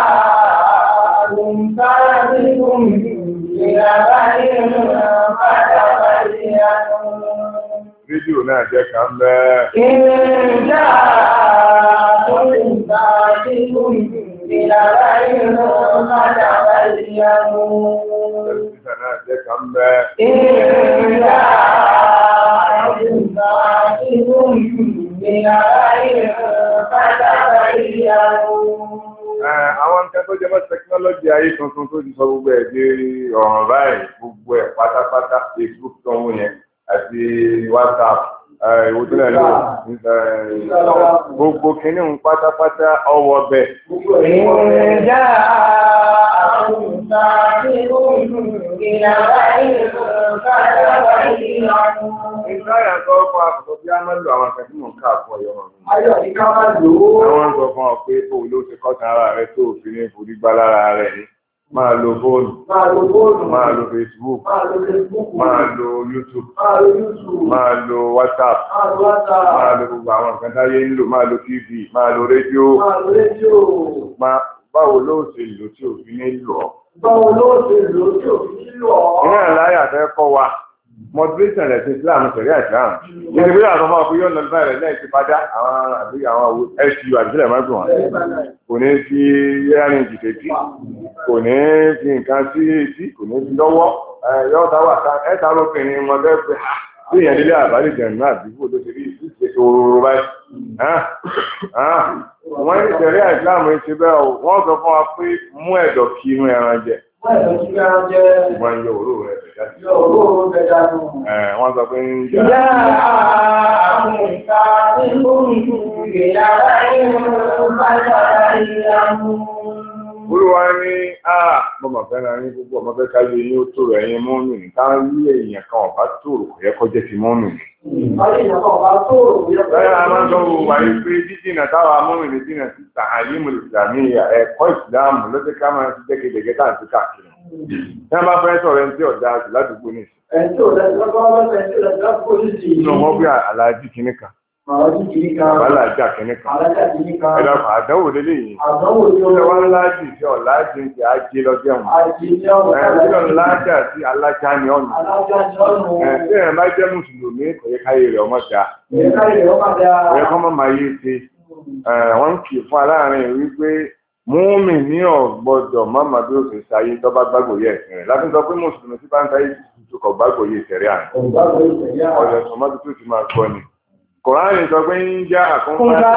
Speaker 3: àkùnkà tí kò ní ìdíyàrá nínú ọ̀bájára ìyanu.
Speaker 1: Rédíò náà jẹ́ kan ń bẹ́.
Speaker 3: Ìjà àkùnkà tí kò ní ìdíyàrá nínú ọ̀bájára ìyanu.
Speaker 1: Tẹlifíṣàn náà jẹ́ kan ń bẹ́.
Speaker 3: Ìjà àkùnkà
Speaker 1: Àwọn nǹkan tó jẹ́ mọ́ tẹkinọ́lọ́jì ayé tuntun tó ti sọ gbogbo ẹ̀ di ọ̀ràn báyìí, gbogbo ẹ̀ pátápátá, Facebook tó ń wò yẹn àti WhatsApp, ìwò tó lẹ̀ lò, gbogbo kìíní ń pátápátá ọwọ́ bẹ̀.
Speaker 3: Ìjà àkùnta tí ó ń ìlànà ìlú kájọba ìlànà.
Speaker 1: Ìgbáyà tó fún àkùtọ̀ bí a máa lò àwọn akẹ́kọ̀ọ́ mọ̀ ká fún ọ̀yọ́ wọn.
Speaker 2: Ayọ̀ ní ká máa lò ó.
Speaker 1: Àwọn sọ fún ọ pé bó ló ti kọ́ta ara rẹ tó fi ní forí gbá lára rẹ̀ ní. Máa lo fóònù.
Speaker 2: Máa lo fóònù.
Speaker 1: Máa lo Facebook.
Speaker 2: Máa lo Facebook.
Speaker 1: Máa lo YouTube.
Speaker 2: Máa lo YouTube.
Speaker 1: Máa lo WhatsApp.
Speaker 2: Máa lo WhatsApp.
Speaker 1: Máa lo gbogbo àwọn nǹkan táyé ń lò. Máa lo T V. Máa lo rédíò.
Speaker 2: Máa lo rédíò.
Speaker 1: Máa báwo ló ṣe lò tí òfin ní lò ọ́?
Speaker 2: Báwo ló ṣe lò tí òfin ní lò ọ́?
Speaker 1: Iná ìláyà fẹ́ kọ́ wa. Moderation rẹ̀ ti Islam sẹ̀rí Islam. Ìdí bí àwọn ọmọ ọkùnrin yóò lọ bá rẹ̀ lẹ́yìn ti padà àwọn àbí àwọn S U àbílẹ̀ máa dùn wọn. Kò ní fi yẹ́rìn jìtẹ̀ tí, kò ní fi nǹkan sí etí, kò ní fi lọ́wọ́. Yọ́ọ̀ tá wà ká ẹ̀ta lóbìnrin wọn bẹ́ẹ̀ pé bí ìyẹn nílé àbálẹ̀ jẹ̀rù náà bí kò tó ti rí ìṣèṣe òróró báyìí. Wọ́n ní sẹ̀rí Islam ti bẹ́ẹ̀ o, wọ́n sọ fún wa pé mú ẹ̀dọ̀ kí inú ẹran jẹ. Wọ́n yọ òróró rẹ̀ bẹ̀ jáde.
Speaker 2: Yọ òróró rẹ̀ jáde.
Speaker 1: Wọ́n sọ pé ń jà.
Speaker 3: Ìjà àkùnta tí ó ń ìlànà ìlú kájọba ìlànà.
Speaker 1: Olúwa ní àà mọ́mọ̀ fẹ́ràn ní gbogbo ọmọ fẹ́ káyé yín ó tòrò ẹ̀yin mọ́mì ní táwọn ilé èèyàn kan ọ̀bá tòrò kò yẹ kó jẹ́ ti mọ́mì ní. Bẹ́ẹ̀ a máa ń sọ wò wáyé pé jíjìnà táwa mọ́mì ní jìnà sí tàhálímù ìsìlámì ẹ̀kọ́ ìsìlámù ló ti ká máa ti jẹ́gẹ́dẹ́gẹ́ tá à ń ti káàkiri. Tí wọ́n bá fẹ́ sọ̀rọ̀ ẹni tí ọ̀dà àti ládùúgbò ní ìsìn.
Speaker 2: Ẹni tí ọ̀dà àti ládùúgbò ní ìsìn.
Speaker 1: Inú wọn bí aláàjì kìíní kan. Aláàjà kìíní kan. Ẹ̀dá kan àdánwò lélẹ́yìn.
Speaker 2: Àdánwò tí ó
Speaker 1: Ṣé wọ́n láàjì sí ọ̀láàjì ń jẹ́ ajé lọ́jọ́ wọn? Ẹ̀ẹ́dẹ́gbẹ̀rún láàjà sí alájà ní ọ̀nà. Ẹ̀ẹ́dẹ́ ẹ̀ bá jẹ́ Mùsùlùmí kò yẹ káyé rẹ̀ ọmọ dáa. Ẹ̀ kọ́ mọ́ máa yé ṣe. Wọ́n ń kì í fún aláàárín wípé múmi ní ọ̀gbọ́dọ̀ mọ́mọ́ bí ó ṣe ṣayé tó bá gbàgbọ́ yẹ ẹ̀sìn rẹ̀. Láti sọ pé Mùsùlùmí tí bá ń sáyé tó kọ̀ gbàgbọ́ yẹ ìṣẹ̀rí àná. Ọ̀dọ̀ sọmọ́tò tó ti máa gbọ́ ni. Kòránì sọ pé ń já àkúnfà.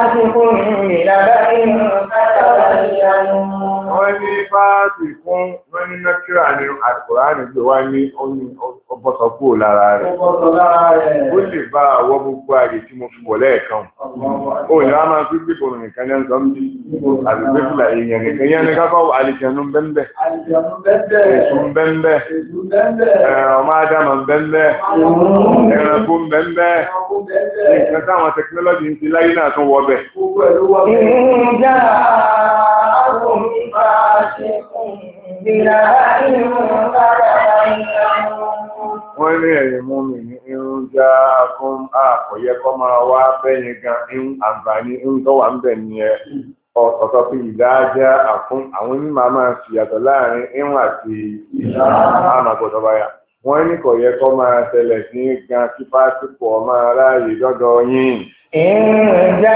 Speaker 1: Wọ́n ní fáàtì fún wọ́n ní nọ́kírà ní àkùránì gbé wá ní ọbọ̀sọ̀ kúrò lára rẹ̀. Ó lè bá àwọ̀ gbogbo àyè tí mo fi wọ̀ lẹ́ẹ̀kan. Ó ní wá máa fi gbígbò nìkan ní ọ̀sán bí àgbègbè fìlà èèyàn nìkan yẹn ní kákọ́ àlìjẹ̀nu bẹ́ńbẹ́. Èṣù bẹ́ńbẹ́. Ọmọ Ádámọ̀ bẹ́ńbẹ́. Ẹranko bẹ́ńbẹ́. Nǹkan táwọn tẹkinọ́lọ́jì ń ti láyé náà tún wọ bẹ̀.
Speaker 3: Ìjà àwọn ìbá ṣe fún ìlànà ìlú kájọba ìlànà.
Speaker 1: Wọ́n ní ẹ̀yìn mú mi ní irun já fún àkọ̀yẹ kọ́ máa wá bẹ́yìn gan irun àǹfààní irun tó wà ń bẹ̀ ní ẹ ọ̀tọ̀ fi ìdájá àfún àwọn onímọ̀ máa ṣìyàtọ̀ láàrin irun àti àmàgbọ̀dọ̀ báyà. Wọ́n ní kò yẹ kó máa ṣẹlẹ̀ sí gan kí pásítọ̀ ọmọ aráàlú dọ́dọ̀ yín.
Speaker 3: Ìjà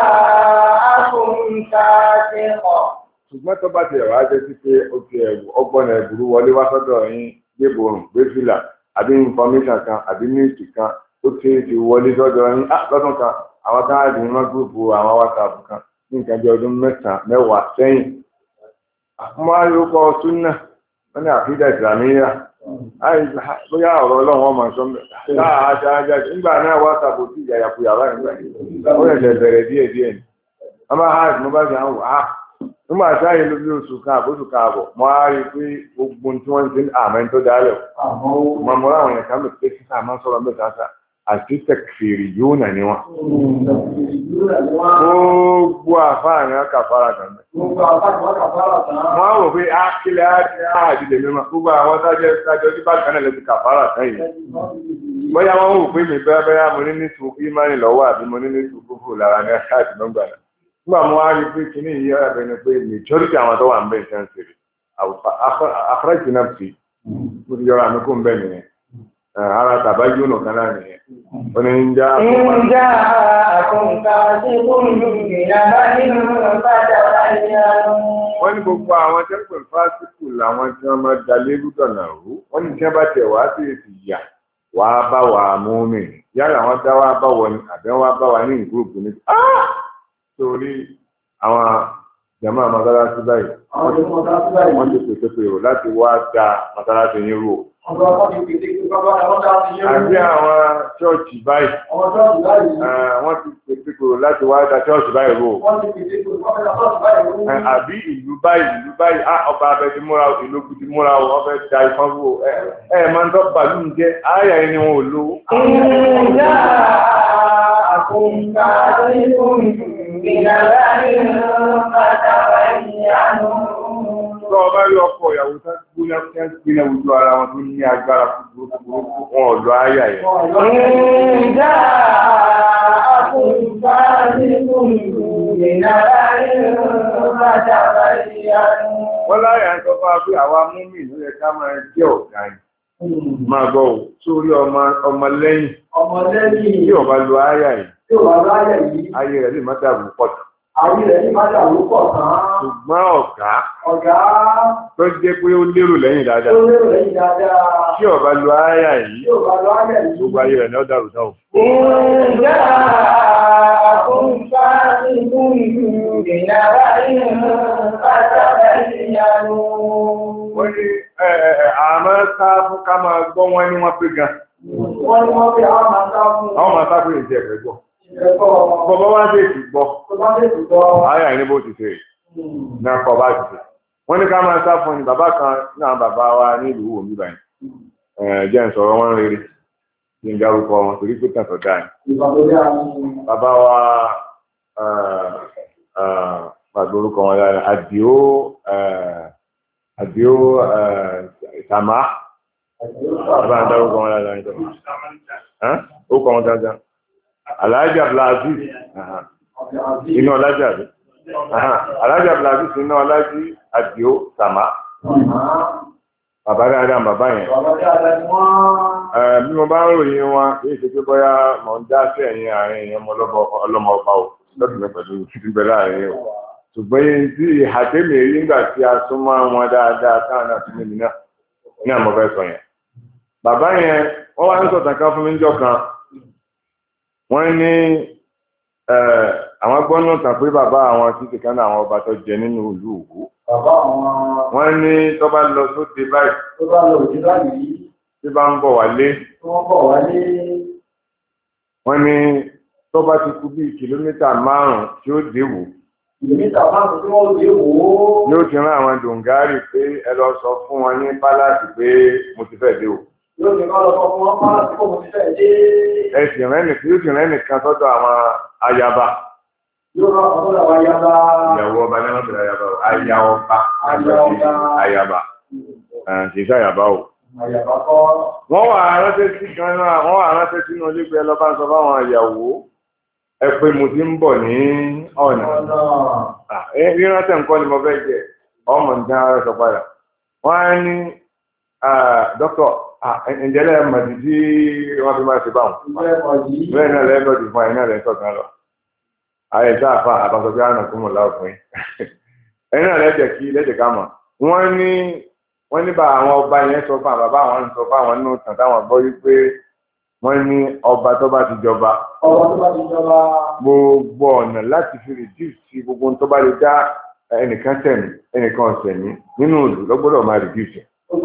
Speaker 3: àkùnta ti hàn.
Speaker 1: Ṣùgbọ́n tó bá ti ẹ̀wà jẹ́ sí pé ó ti ẹ̀wù ọgbọ́n ẹ̀bùrú wọlé wá sọ́dọ̀ yín gbéborùn gbé fìlà àbí information kan àbí news kan ó ti ti wọlé sọ́dọ̀ yín lọ́dún kan àwọn káàdì ní wọ́n gúrùpù àwọn WhatsApp kan ní nǹkan bí ọdún mẹ́sàn-án mẹ́wàá sẹ́yìn. Àkúmọ́ àlùkò súnà wọ́n ní àfídà ìsìlámíyà. Bóyá ọ̀rọ̀ ọlọ́run ọmọ sọ láàájá nígbà náà wá sàbò sí ìyàyàkuyà báyìí nígbà ó yẹ̀ bẹ̀rẹ̀ díẹ̀ díẹ̀ ni wọ́n bá hajj mo bá ṣe àwọn wà á nígbà sáyé ló bí oṣù kan àbóṣù kan àbọ̀ mo á rí i pé gbogbo tí wọ́n ti ń àmọ́ tó dálẹ̀ mo mọ àwọn èèyàn kan lè pé sísá máa ń sọ̀rọ̀ mẹ́ta sá àti tẹ̀kìfèrè yóò nà ní wọn. Gbogbo àfáà ni wọ́n kà fara kan mẹ́. Wọ́n á wò pé á kílẹ̀ á àdìdè mímọ́. Gbogbo àwọn tájẹ́ tájọ́ tí bá kan náà lè ti kà fara kan yìí. Bóyá wọ́n wò pé mi bẹ́ẹ̀ bẹ́ẹ̀ mo ní ní tu ìmánì lọ́wọ́ àbí mo ní ní tu kúkú lára ní àkáàtì nọ́mbà náà. Nígbà mo wá rí pé kíní yìí ọ̀rẹ́ bẹ́ẹ̀ ni pé majority àwọn tó wà ń bẹ̀ ń sẹ́ń sèrè. Àfúrájì náà fi mo ti yọra mi kó ń bẹ̀ nìyẹn. Ara tàbájú nù kan náà nìyẹn. Ó ní ń já
Speaker 3: Ìjà àkùnta tí ó ń ìlànà ìlú kájọba ìlànà.
Speaker 1: Wọ́n ní gbogbo àwọn tí wọ́n pè fásitì làwọn tí wọ́n máa dalé rúdọ̀nà rú. Wọ́n ní tí wọ́n bá tẹ̀ wá sí èsì ìyà wà á bá wà á mú mi yálà wọn dá wá bá wọ ni àbí wọn wá bá wà ní ìgúrùpù ní torí àwọn jàmáà mọ́sálásí báyìí wọ́n ti pèsè pèrò láti wá da mọ́sálásí yín rò. àbí àwọn ṣọ́ọ̀ṣì báyìí wọ́n ti pèsè pèrò láti wá da ṣọ́ọ̀ṣì báyìí rò. àbí ìlú báyìí ìlú báyìí ọba abẹ ti múra ìlú ti múra ọbẹ̀ da ìfọ́n rò ẹ ẹ máa ń tọ́ bàálù ń jẹ́ àyà ẹni wọn ò lò.
Speaker 3: ìjà àkóńtà tí kò ní.
Speaker 1: Tó ọba rí ọkọ ìyàwó tá gbóná gbóná ojú ara wọn tó ní agbára burúkú wọn ọ̀dọ̀ ayà yẹn.
Speaker 3: Ìjà àkùnfà ní kùnú ìnára ìlú bàtàbà ìyanu.
Speaker 1: Wọ́n láyà ń sọ fún wa pé àwa múmi ló yẹ ká máa jẹ́ ọ̀gá yìí. Máa gbọ́ ò sórí ọmọ lẹ́yìn.
Speaker 2: Ọmọ lẹ́yìn.
Speaker 1: Tí ọba lo ayà yìí.
Speaker 2: Tí ọba lo ayà yìí.
Speaker 1: Ayé rẹ̀ lè má dàrú pọ̀ tán.
Speaker 2: Ayé rẹ̀ ní má dàrú pọ̀ tán.
Speaker 1: Ṣùgbọ́n ọ̀gá.
Speaker 2: Ọ̀gá.
Speaker 1: Tó jẹ́ pé ó lérò lẹ́yìn dáadáa.
Speaker 2: Ó lérò lẹ́yìn dáadáa.
Speaker 1: Tí ọba lo ayà yìí.
Speaker 2: Tí ọba lo ayà yìí.
Speaker 1: Gbogbo ayé rẹ̀ ní ó dàrú náà.
Speaker 3: Ìjà àkùnfà ní kùnú ìnára ìlú bàtàbà ìyanu.
Speaker 1: Wọ́n ní àmọ́ sá fún ká máa gbọ́ wọn ní wọ́n pé gan.
Speaker 2: Wọ́n ní wọ́n fi àwọn máa sá fún.
Speaker 1: Àwọn máa sá fún ìjẹ́ ẹ̀fẹ́ gbọ́.
Speaker 2: Ẹ̀kọ́.
Speaker 1: Bọ́bọ́ wá dé ìtì gbọ́.
Speaker 2: Bọ́bá dé ìtì gbọ́.
Speaker 1: Ayà ní bó ti ṣe náà kọ́ bá ti ṣe. Wọ́n ní ká máa sá fún ni bàbá kan náà bàbá wa ní ìlú wò mí báyìí. Jẹ́ ń sọ̀rọ̀ wọn rere. Kí n dárúkọ wọn torí pé tàn sọ̀dá ni. Bàbá wa pàdé orúkọ wọn lára Àdìó Àdìó Ìtàmá. Bàbá ń dárúkọ wọn lára ìjọba. Ó kọ́ wọn dáadáa. Alhaji Abdulaziz. Iná ọlájà rẹ̀. Alhaji Abdulaziz iná ọlájí Àdìó Ìtàmá. Bàbá dáadáa bàbá yẹn. Bí mo bá ń ròyìn wọn, èyí ṣe pé bóyá mọ̀ ń dá sí ẹ̀yìn àárín èèyàn ọlọ́mọ ọba ò lọ́dún mi pẹ̀lú ìbẹ̀ láàrin o. Ṣùgbọ́n yẹn tí ìhàtẹ́mì rí nígbà tí a súnmọ́ wọn dáadáa táwọn náà tún mímí náà ní àmọ́ fẹ́ sọ yẹn. Bàbá yẹn wọ́n wá ń sọ̀tàn kan fún mi níjọ́ kan. Wọ́n ní àwọn gbọ́nà tàn pé bàbá àwọn títí kan náà àwọn ọba tó jẹ nínú ìlú Òwú.
Speaker 2: Bàbá àwọn.
Speaker 1: Wọ́n ní tó bá lọ sóde báyìí.
Speaker 2: Tó bá lọ òde báyìí.
Speaker 1: Tí bá ń bọ̀ wálé.
Speaker 2: Tí wọ́n bọ̀ wálé.
Speaker 1: Wọ́n ní tó bá ti kú bí kìlómítà márùn-ún tí ó dé Wò.
Speaker 2: Kìlómítà márùn-ún tí wọ́n dé Wò.
Speaker 1: Yóò ti rán àwọn dòǹgárì pé ẹ lọ sọ fún wọn ní pálásì pé mo ti fẹ́ dé Wò.
Speaker 2: Yóò ti kọ́ lọ sọ fún wọn pálásì pé mo ti fẹ́ dé.
Speaker 1: Ẹ̀sìn rẹ̀ nìkan yóò ti rẹ́ nìkan sọ́dọ̀ àwọn ayaba.
Speaker 2: Yóò rán ọ̀dọ́ àwọn ayaba.
Speaker 1: Ìyàwó ọba ní wọ́n fi ayaba o. Aya ọba. Ayaba. Kì í ṣàyàbá o.
Speaker 2: Àyàbá kọ́.
Speaker 1: Wọ́n wà ránṣẹ́ sí kan náà, wọ́n wà ránṣẹ́ sínú olígbé ẹlọ́bá ń sọ fáwọn ìyàwó. Ẹ pé mo ti ń bọ̀ ní ọ̀nà. Ríránṣẹ́ nǹkan ni mo fẹ́ jẹ. Ọmọ nǹkan ara sọ padà. Wọ́n á ní dókítà ìjẹ́lẹ̀ mọ̀dí tí wọ́n fi máa ṣe báwọn. Bẹ́ẹ̀ náà lẹ́gbọ̀dì fún àyínà lẹ́sọ̀ kan lọ. Ayé tá a fa àbáṣọ bí àrùn kúmọ̀ láòfin yìí. Ẹ̀yin náà lẹ́jẹ̀ kí lẹ́jẹ̀ ká mọ̀. Wọ́n ní wọ́n ní bá àwọn ọba yẹn sọ fún àwọn bàbá àwọn ń sọ fún àwọn nínú tàn táwọn gbọ́ wípé wọ́n ní ọba tó bá ti jọba.
Speaker 2: Ọba tó bá ti jọba.
Speaker 1: Gbogbo ọ̀nà láti fi rìdíùsì gbogbo tó bá lè dá ẹnìkan tẹ̀mí ẹnìkan ọ̀sẹ̀mí nínú ìlú lọ́gbọ́dọ̀ máa rìdíùsì.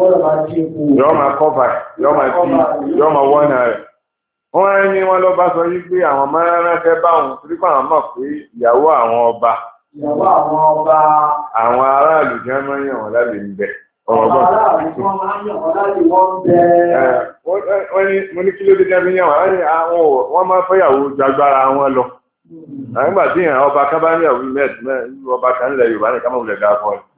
Speaker 1: Yọ́ máa kọ́fà yọ́ máa tí yọ́ máa wọ́nà rẹ̀. Wọ́n ní wọ́n lọ bá sọ yí pé àwọn mọ́ránná fẹ́ bá wọn torí pé àwọn mọ̀ pé ìyàwó àwọn ọba.
Speaker 2: Ìyàwó àwọn ọba.
Speaker 1: Àwọn aráàlú jẹ́ máa ń yàn wọ́n lálẹ́ ń bẹ̀.
Speaker 2: Àwọn aráàlú tí wọ́n máa ń yàn wọ́n lálẹ́ wọ́n ń bẹ̀.
Speaker 1: Wọ́n ní mo ní kí ló dé jábí yàn wọ́n ní àwọn wọ́n máa fẹ́yàwó ju agbára wọn lọ. Nígbà tí ìyàn ọba kan bá níyàwó mẹ́ẹ̀ẹ́dì ọba kan nílẹ̀ Yorùbá nìkan mọ̀ lẹ̀ dá fún ọ.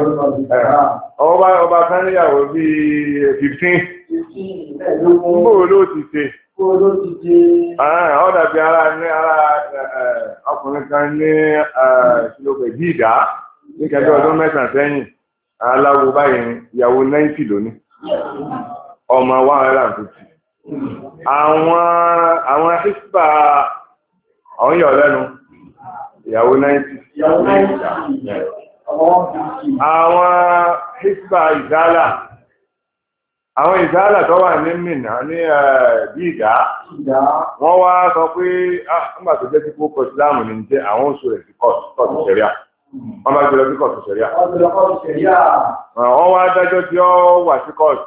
Speaker 1: Ọba kan níyàwó bíi fifteen. Bó ló ti ṣe?
Speaker 2: Bó ló ti ṣe?
Speaker 1: Ó dàbí ara ní ara ọkùnrin kan ní ìṣòro jíìdá ní kẹjọ ọdún mẹ́sàn-án sẹ́yìn. Aláwo báyìí ìyàwó náìtì lónìí. Ọmọ one hundred and fifty. Àwọn àwọn hispa àwọn yọ̀ lẹ́nu ìyàwó náìtì.
Speaker 2: Ìyàwó náìtì.
Speaker 1: Àwọn hispa ìdálà àwọn ìsáàlà tó wà ní Mínà ní bí ìdá wọ́n wá sọ pé nígbà tó jẹ́ sí kókò ìsìláàmù ní jẹ́ àwọn oṣù rẹ̀ sí kọ́ọ̀tù sẹ̀ríà wọ́n bá gbé lọ sí kọ́ọ̀tù sẹ̀ríà wọ́n wá dájọ́ tí ó wà sí kọ́ọ̀tù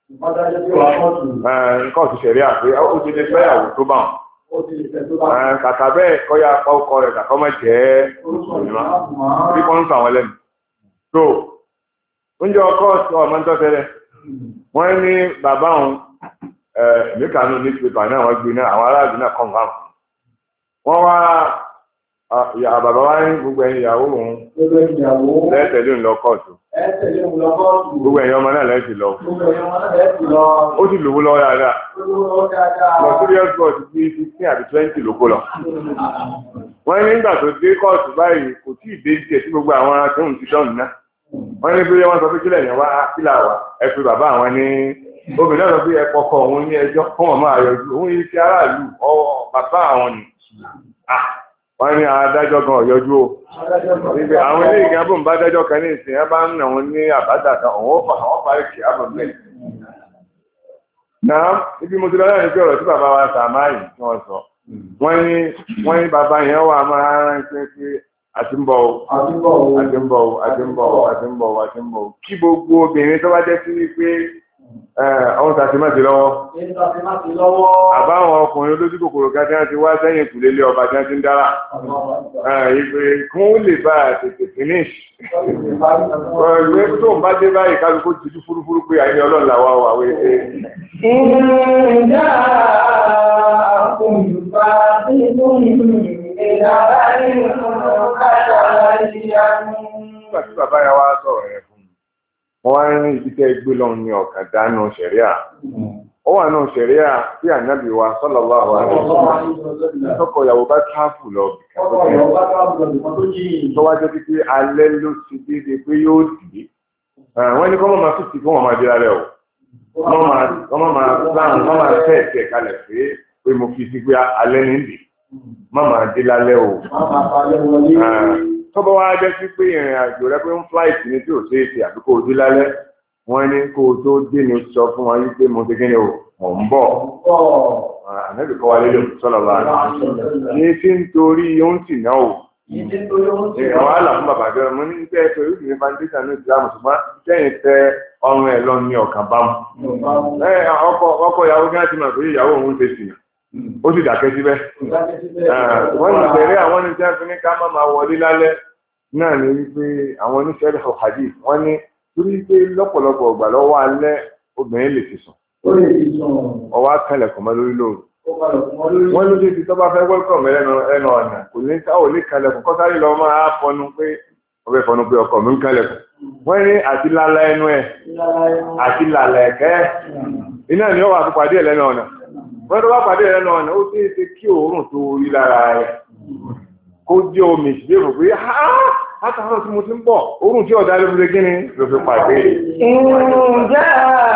Speaker 1: kọ́ọ̀tù sẹ̀ríà pé ó ti lè fẹ́yàwó tó bá wọn kàkà bẹ́ẹ̀ kọ́yà apá ọkọ rẹ̀ kàkọ́ mọ̀ jẹ́ bí wọ́n ń sọ àwọn lẹ́nu tó oúnjẹ ọkọ̀ ọmọ ń tọ́ tẹ́lẹ̀ wọ́n ní bàbá òun ẹ̀ẹ́dẹ́kànú ní pépà náà wọ́n gbé náà àwọn aráàlú náà kọ̀ nǹkan wọ́n wá bàbá wa ní gbogbo ẹ̀yin ìyàwó òun lẹ́tẹ̀lé ń lọ kóòtù gbogbo ẹ̀yin ọmọ náà lẹ́sìn lọ ó sì lówó lọ́wọ́ dáadáa lọ sí airport bí fifteen àbí twenty ló kó lọ wọ́n ní nígbà tó dé kóòtù báyìí kò tí ì dé tiẹ̀ tí gbogbo àwọn akéwòn ti dọ́nù náà wọ́n ní pé wọ́n sọ pé kílẹ̀ yẹn wá kílà wá ẹ pé bàbá àwọn ní obìnrin náà sọ pé ẹ kọkọ òun ní ẹjọ́ fún ọmọ àyọjú òun yìí ti aráàlú ọ bàbá àwọn ni wọ́n ní adájọ́ gan ọ̀yọ́jú o níbi àwọn ilé ìgbà bò ń bá dájọ́ kan ní ìsìn ẹ bá ń nà wọn ní àbádàtà òun ó fà wọ́n parí kì í àbọ̀ mẹ́rin. náà ibi mo ti lọ láti pé ọ̀rọ̀ tí bàbá wa sàmáì tí wọ́n sọ wọ́n ní wọ́n ní bàbá yẹn wà máa ránṣẹ́ pé àti ń bọ̀ o àti ń bọ̀ o àti ń bọ̀ o àti ń bọ̀ o àti ń bọ̀ o àti ń bọ̀ o kí gbogbo obìnrin tó bá jẹ́ sí wípé ọ̀hún tàbí má ti lọ́wọ́ àbáwọn ọkùnrin olójú kòkòrò ká tí wọ́n ti wá sẹ́yìn kù lélẹ̀ ọba tí wọ́n ti ń dára ìpè kún lè bá tètè finish ìwé tó ń bá dé báyìí kálukú ti dú fúrúfúrú pé àyè ọlọ́run làwa wà wé ṣe. ìjà àkùnfà nínú ìlànà ìlú kájà ìyá ní. nígbà tí bàbá yà wá sọ̀rọ̀ yẹn fún mi wọ́n wá ní ìdíkẹ́ gbé lọ́hùn ní ọ̀kan dánú ṣẹ̀ríà ó wà náà ṣẹ̀ríà tí ànábì wa sallallahu alaihi wasallam tọkọ ìyàwó bá tráfù lọ tó wá jẹ́ pé alẹ́ ló ti déédéé pé yóò dì í wọ́n ní kọ́ mọ́ máa fìtì fún wọn máa dé lálẹ́ o wọ́n máa láwọn wọ́n máa tẹ̀ ẹ̀kẹ́ kalẹ̀ pé pé mo fi sí pé alẹ́ ní ìdì má máa dé lálẹ́ o tọ́bọ̀ wá jẹ́ sí pé ìrìn àjò rẹ pé ń flight ní tí ò ṣe é ṣe àbí kò dé lálẹ́ wọ́n ní kó o tó dé ní sọ fún wọn wípé mo ti kíni o mò ń bọ̀ ànábì kọ́ wa lé lóun sọ́lọ́ bá a ní sí nítorí ó ń tì náà o ìwọ̀n àlà fún bàbá jọ mo ní tẹ́ ẹ pé ó sì ní foundation ní ìsìlámù ṣùgbọ́n kẹ́yìn tẹ ọrùn ẹ̀ lọ ní ọ̀kan bá mu ọkọ ìyàwó kí wọ́n ti mọ̀ pé ìyàwó òun ṣe sì ó sì dàkẹ́ síbẹ̀ wọ́n ní ìbẹ̀rẹ̀ àwọn ní tí wọ́n fi ní ká má máa wọlé lálẹ́ náà ní wípé àwọn oníṣẹ́ ẹ̀fọ́ hadith wọ́n ní torí pé lọ́pọ̀lọpọ̀ ọgbà lọ́wọ́ alẹ́ obìnrin lè ti sùn ọwọ́ akẹ́lẹ̀kùn mọ́ lórí lóru wọ́n ló dé ti tọ́ bá fẹ́ wẹ́lkọ̀mù ẹnu ọ̀nà kò ní káwọ́ lè kalẹ̀kùn kọ́sáré lọ máa fọnu pé ọbẹ̀ fọnu pé ọkọ̀ mi ń kalẹ̀kùn wọ́n ní àti lálá ẹnu ẹ̀ àti lálá ẹ̀kẹ́ iná ni ó wà fún pàdé ẹ̀ lẹ́nu ọ̀nà wọ́n tó bá pàdé ẹ̀ lẹ́nu ọ̀nà ó sì ṣe kí òórùn tó rí lára rẹ̀ kó jẹ́ omi ìṣèlérò pé látàárọ̀ tí mo ti ń bọ̀ òórùn tí ọ̀dà ló fi gíní ló fi pàdé.
Speaker 3: ǹjẹ́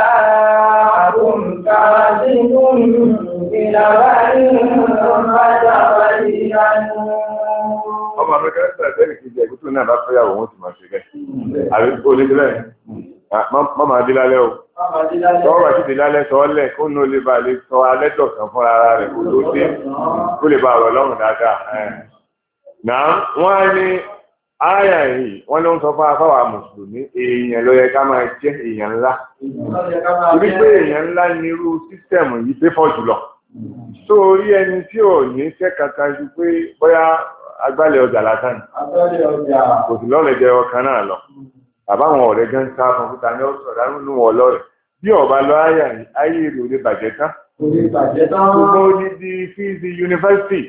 Speaker 3: àkùnkà nínú ìlànà ìlú bàjá wáyé yánú.
Speaker 1: ọmọ amẹ́ríkà ń sàtẹ́ ìkejì ẹ̀kú tó náà bá fẹ́ yàwó wọn sì máa ṣe bẹ́ẹ̀. àbí kó lè délẹ̀ má máa dé lálẹ́ o. sọ́wọ́ bá ti dé lálẹ́ sọ́ọ́lẹ̀ kó ní o lè ba lè sọ alẹ́ dọ̀kan fún ara rẹ̀ kó tó dé kó lè ba ọ̀rọ̀ lọ́rùn dáadáa. náà wọ́n á ní ááyà yìí wọ́n ló ń sọ fún afáwà mùsùlùmí èèyàn ló yẹ ká máa jẹ́ èèyàn ńlá. torí pé èèyàn ńlá ní irú sísítẹ̀mù yìí pé fọ́ jùlọ. sórí ẹni tí ò ní iṣẹ́ kankan ju pé bóyá agbálẹ̀ ọjà lásán kò sì lọ́rẹ̀ jẹ ọkàn náà lọ. bàbá àwọn ọ̀rẹ́ gan sá fún fúta ní ọ̀sán dánú nù wọ́n lọ́rẹ̀. bí ọba lọ ááyà yìí ayé èrè ò lè bàjẹ́ tán. Gbogbo odidi fíìsì yunifásitì.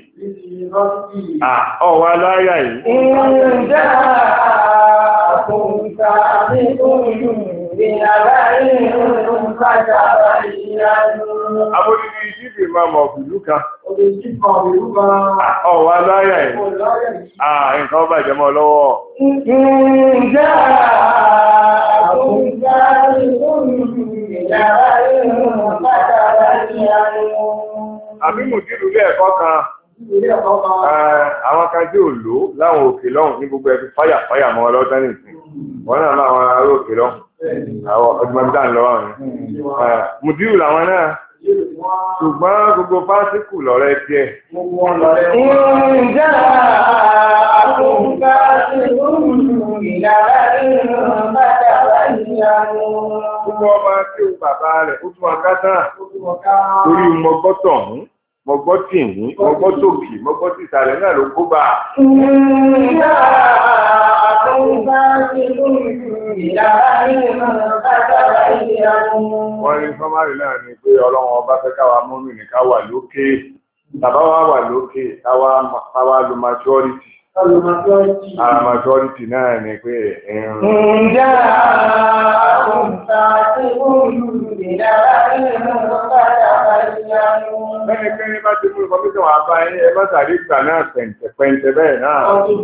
Speaker 1: Ọ̀wà láyà yìí.
Speaker 3: Ǹjẹ́ àkùnkà nínú ìlànà ìlú bàjá wáyé yánú.
Speaker 1: Abódìdí ìdíbì máa mọ̀ ìlú kan. Ọ̀wà láyà yìí. Nǹkan bàjẹ́ mọ́ lọ́wọ́.
Speaker 3: Ǹjẹ́ àkùnkà nínú ìlànà ìlú bàjá wáyé yánú.
Speaker 1: Àbí mùdírù ilé ẹ̀kọ́ kan. Àwọn kan tí ò lò láwọn òkè lọ́hùn ní gbogbo ẹbí fáyà fáyà mọ́ ọlọ́dún nìsín. wọ́n náà máa wọn ará òkè lọ àwọn ọdúnmọ̀dá ń lọ́wọ́ rẹ̀ mùdíù làwọn náà ṣùgbọ́n gbogbo fásitì lọ́rẹ́ tiẹ̀.
Speaker 3: Ìjà àkóńká sí ìlànà ìrìn bàtà ìyanu.
Speaker 1: Gbogbo ọmọ tí ó bàbá rẹ̀ ó tún ọ̀ká sáà torí mọ́gbọ́tọ̀ ọ̀hún. Mọ̀gbọ́ tì ní, mọ̀gbọ́ tòkì, mọ̀gbọ́ tì ìsàlẹ̀ náà ló kó bá.
Speaker 3: Ìyá àtúnbá ti lórí ìyára ìrìnà bàtàrà ìyàwó.
Speaker 1: Wọ́n ní sọ́márì náà ni pé ọlọ́run ọba fẹ́ káwa mọ́mì ní ká wà lókè. Bàbá wa wà lókè, káwa lo majority. Ara majority náà ni pé ẹ̀rùn.
Speaker 3: Ìyá àtúnbá ti lórí ìyára ìrìnà bàtàrà ìyàwó.
Speaker 1: Bẹ́ẹ̀ni bá ti mú ìfọ́míṣọ̀ wà bá yín ẹ bá sàrí ìgbà náà pẹ̀ǹtẹ̀ bẹ́ẹ̀ náà.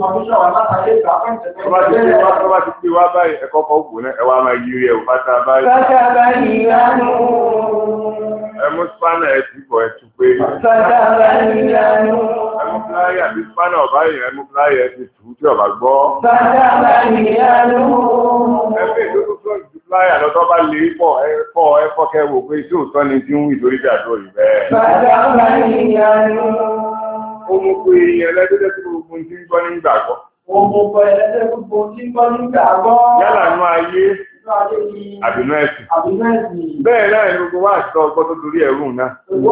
Speaker 1: Tó bá ti pé wá báyìí ẹ̀kọ́ kọ́ òkú náà ẹwà máa yí rí ẹ̀wù pátá báyìí.
Speaker 3: Bàtà báyìí lánú.
Speaker 1: Ẹ mú spánà ẹ ti bọ̀ ẹ tún pé.
Speaker 3: Bàtà báyìí lánú.
Speaker 1: Ẹ mú fúláyà bí spánà ọ̀bá yìí ẹ mú fúláyà ẹ ti tù ú tí ọ̀bá gbọ́.
Speaker 3: Bàtà báyìí lánú.
Speaker 1: Ẹ fi ìlú tó tó ju fúláyà lọ́tọ́ bá lè pọ̀ ẹ pọ̀ ẹ fọ́kẹ́ wò pé tí òótọ́ ni tí ń wí lórí ìdàdó yìí bẹ́ẹ̀.
Speaker 3: Bàtà báyìí lánú.
Speaker 1: Ó mú pé ẹlẹ́dẹ́dẹ́ tí gbogbo ti ń gbọ́ ní ìgbàgbọ́.
Speaker 2: Ó mú pé ẹlẹ́dẹ́ gbogbo ti ń gbọ́ ní ìgbàgbọ́.
Speaker 1: Yálà nú ayé àbínú ẹ̀sìn. Bẹ́ẹ̀ náà ni gbogbo wá àti ọgbọ́n tó torí ẹ̀rù náà.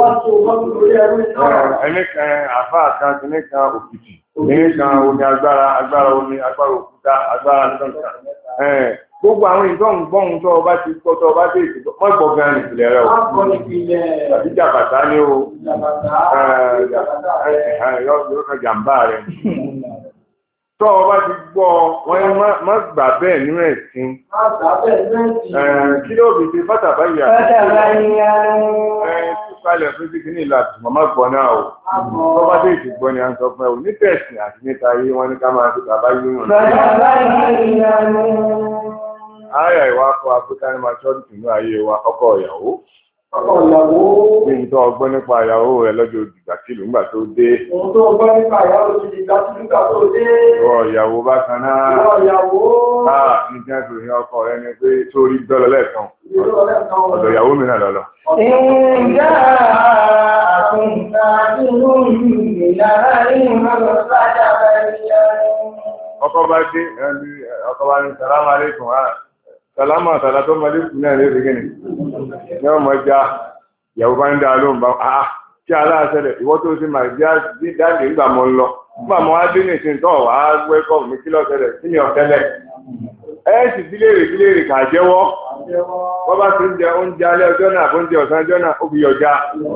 Speaker 1: Ẹni kan àfáà kan, ẹni kan òkìtì, ẹni kan omi agbára, agbára omi, agbára òkúta, agbára nǹkan. Gbogbo àwọn ìgbọ́n gbọ́n tó ọba ti gbọ́ tó ọba dé ìgbọ́ mọ́ ìgbọ́ gan ìpìlẹ̀ rẹ̀ o. Tàbí jàbàtà ni o. Yóò kan jàǹbá rẹ̀. Tó ọba ti gbọ́ wọ́n má gbà bẹ́ẹ̀ nínú ẹ̀sìn. Kí ló bìí ṣe fátàbá ìyá?
Speaker 3: Fátàbá ìyá.
Speaker 1: Túkalẹ̀ fún sí kìíní ìlà àtùmọ̀ má gbọ́ náà o. Tó bá dé ìtìgbọ́ ni a ń sọ fún ẹ o. Ní tẹ̀sìn àti níta ayé wọn ní ká máa fi tàbá yíyún.
Speaker 3: Fátàbá ìyá.
Speaker 1: Àyà ìwà akọ African maturity ní ayé wa ọkọ ìyàwó.
Speaker 2: Ọkọ ìyàwó.
Speaker 1: Bí n tó ọgbọ́n nípa ìyàwó rẹ̀ lọ́jọ́ òdìgbà tí ìlú ńgbà tó dé.
Speaker 2: Òun tó ọgbọ́n nípa ìyàwó ti dìgbà tí ìlú ńgbà tó dé.
Speaker 1: Ìwọ ìyàwó bákan náà.
Speaker 2: Ìwọ ìyàwó.
Speaker 1: Táà ní jẹ́ ìròyìn ọkọ rẹ ni pé sórí dọ́lọ lẹ́ẹ̀kan. Ọ̀dọ̀ ìyàwó mi náà lọ́lọ́.
Speaker 3: Ìjà àtúntà nínú ìlànà ìmọ̀ fátàbá ìyá.
Speaker 1: Ọkọ bá dé ọkọ bá ní sàlámù aláìkùm sàlámù àtàlà tó mọdé kù náà lè rí gíní ní ọmọ ìjà ìyàwó bá ń dá lóhùn bá a kí aláàṣẹlẹ̀ ìwọ́ tó ti máa jẹ́ dídáàdé nígbà mọ́ ń lọ nígbà mọ́ á dé ní ìsìn tó wà á wẹ́kọ̀ mi kí lọ́sẹ̀lẹ̀ sí ní ọ̀tẹ́lẹ̀ ẹ sì díléèrè díléèrè kà jẹ́wọ́ wọ́n bá ti ń jẹ oúnjẹ alẹ́ ọjọ́ náà bó ń jẹ ọ̀sán ọjọ́ náà ó fi yọjá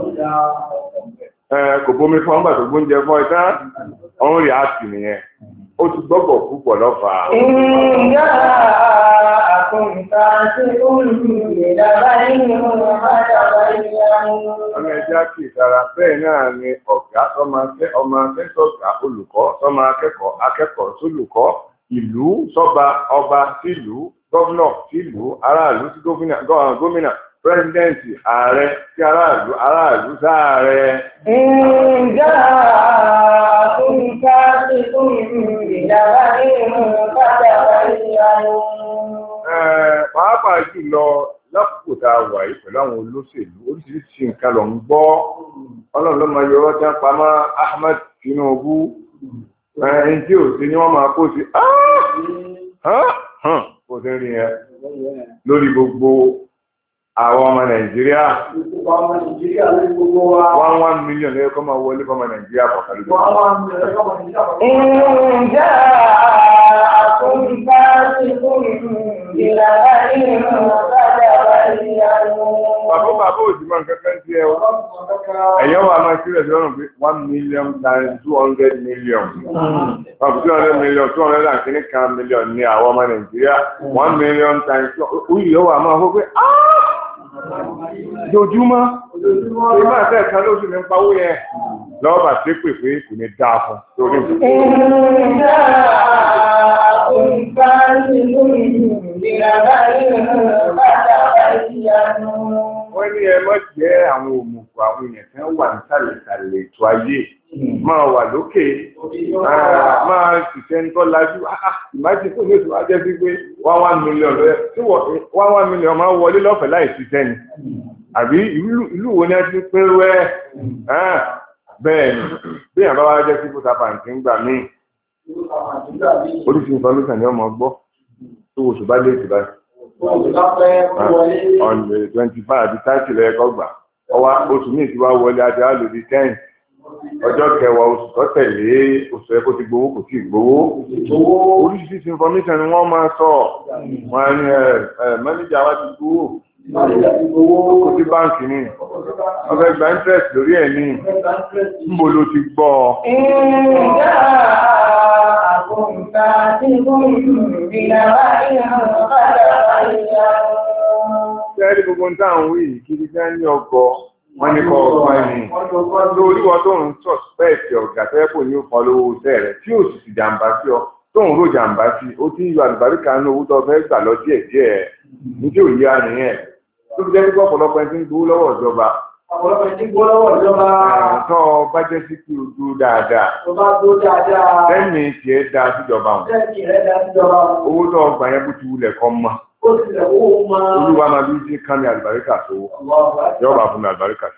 Speaker 1: kò bomi fún ọgbà tó gbóúnjẹ fún ọ̀tá ọ̀hún rí àtì nìyẹn ó ti gbọ́gbọ̀ púpọ̀ lọ́fà.
Speaker 3: Ìyá àkùnkà tí ó ń ìdàbà nínú àdàbà ìyanu.
Speaker 1: Ọmọ ẹja kì í sára bẹ́ẹ̀ náà ni ọ̀gá ọmọ akẹ́kọ̀ọ́ sọ̀gá olùkọ́ ọmọ akẹ́kọ̀ọ́ akẹ́kọ̀ọ́ sólùkọ́ ìlú sọ́ba ọba sílùú gọ́vnọ̀ sílùú aráàlú sí gómìnà pírẹsidẹ́ǹtì ààrẹ sí aráàlú aráàlú sáàrẹ.
Speaker 3: Ìjà àkùnkà tí ó ń ìdàbà nínú àdàbà ìyanu.
Speaker 1: Pàápàá jùlọ lákòókò tá a wà yìí pẹ̀lú àwọn olóṣèlú oríṣiríṣi nǹkan lọ ń gbọ́ ọlọ́run ló máa yọ ọwọ́ tí wọ́n pa mọ́ Ahmed Tinubu ẹni tí ò sí ni wọ́n máa kó sí kó sí rí yẹn lórí gbogbo àwọn ọmọ Nàìjíríà one one million lẹ́yìn kọ́ máa wọlé fọmọ Nàìjíríà pọ̀ kálí.
Speaker 3: Ìjà àkùnkà tí ó ń ìlànà ìmọ̀ àdàbà ìyanu.
Speaker 1: Bàbá bàbá òjì máa ń kẹ́kẹ́ ń tiẹ̀ o. Ẹ̀yọ́ wa máa sílẹ̀ sí ọ̀nà pé one million times two hundred million. Ọ̀pọ̀ two hundred million two hundred and kìíní kan million ní àwọn ọmọ Nàìjíríà. One million times two oyè wa máa hó pé jojúmọ́ ṣe máa fẹ́ kan lóṣù ní pawó yẹn lọ́wọ́ bá ṣe pè pé kò ní dáa fún torí.
Speaker 3: Ìjà àkùnkà tí ó ń ìlànà ìmọ̀ àdàbà ìyanu.
Speaker 1: Wọ́n ní ẹ mọ́ jẹ́ àwọn òmùgọ̀ àwọn èèyàn tí wọ́n wà nísàlẹ̀ ìsàlẹ̀ ètò ayé. máa wà lókè máa ṣiṣẹ́ ń tọ́ lajú ìmájì tó ní oṣù máa jẹ́ sí pé one one million lọ́yẹ tí one one million máa wọlé lọ́fẹ̀ẹ́ láì ṣiṣẹ́ ni àbí ìlú wo ni a ti pín rẹ́ bẹ́ẹ̀ ni bí àbá wa jẹ́ sí kóta pàǹtí ń gbà míì oríṣi information ni ọmọ gbọ́ tó oṣù bá lé ìtì báyìí on the twenty five àti thirty lẹ́ẹ̀kọ́ gbà ọwá oṣù míì ti wá wọlé àti àlòdì ten ọjọ́ kẹwàá oṣù tó tẹ̀lé oṣù ẹ̀kọ́ ti gbowó kò tí ì gbowó oríṣiríṣi information ni wọ́n máa sọ wọn á ní manager wa ti gbowó kò sí báńkì ní ọ̀fẹ́ gba interest lórí ẹ̀ ní níbo ló ti gbọ́ ọ.
Speaker 3: ìjà àkùnfà tí kò bìlà wá ìhàn padà ìyá.
Speaker 1: Ṣé gbogbo ń táwọn wí kiri jẹ́ ní ọgọ́ wọ́n ní kọ́ ọgbọ́n ẹni lórí wọn tó ń sọ̀spẹ́ẹ̀tì ọ̀gá tẹ́lẹ̀pọ̀ ní ọkọ̀ lówó iṣẹ́ rẹ̀ tí ò sì ti jàǹbá sí ọ tó ń rò jàǹbá sí ó ti ń yọ àlùbáríkà ní owó tó fẹ́ gbà lọ díẹ̀ díẹ̀ ní tí ò yá nìyẹn tó fi jẹ́ pé ọ̀pọ̀lọpọ̀ ẹni tí ń gbowó lọ́wọ́ ìjọba.
Speaker 2: ọ̀pọ̀lọpọ̀ ẹni tí ń gbowó lọ́wọ́ ìjọba.
Speaker 1: tó bá jẹ́ sí kí o dúró dáadáa.
Speaker 2: tó bá dúró dáadáa.
Speaker 1: tẹ́ẹ̀mì tiẹ̀ da síjọba wọn.
Speaker 2: tẹ́ẹ̀mì rẹ̀ da síjọba wọn.
Speaker 1: owó tó gbà yẹn bó ti wulẹ̀ kọ́ mọ́.
Speaker 2: ó ti lẹ̀ owó máa.
Speaker 1: olúwa máa bí ṣe kán ní àlùbáríkà tó yọ̀ọ̀bà fún mi àlùbáríkà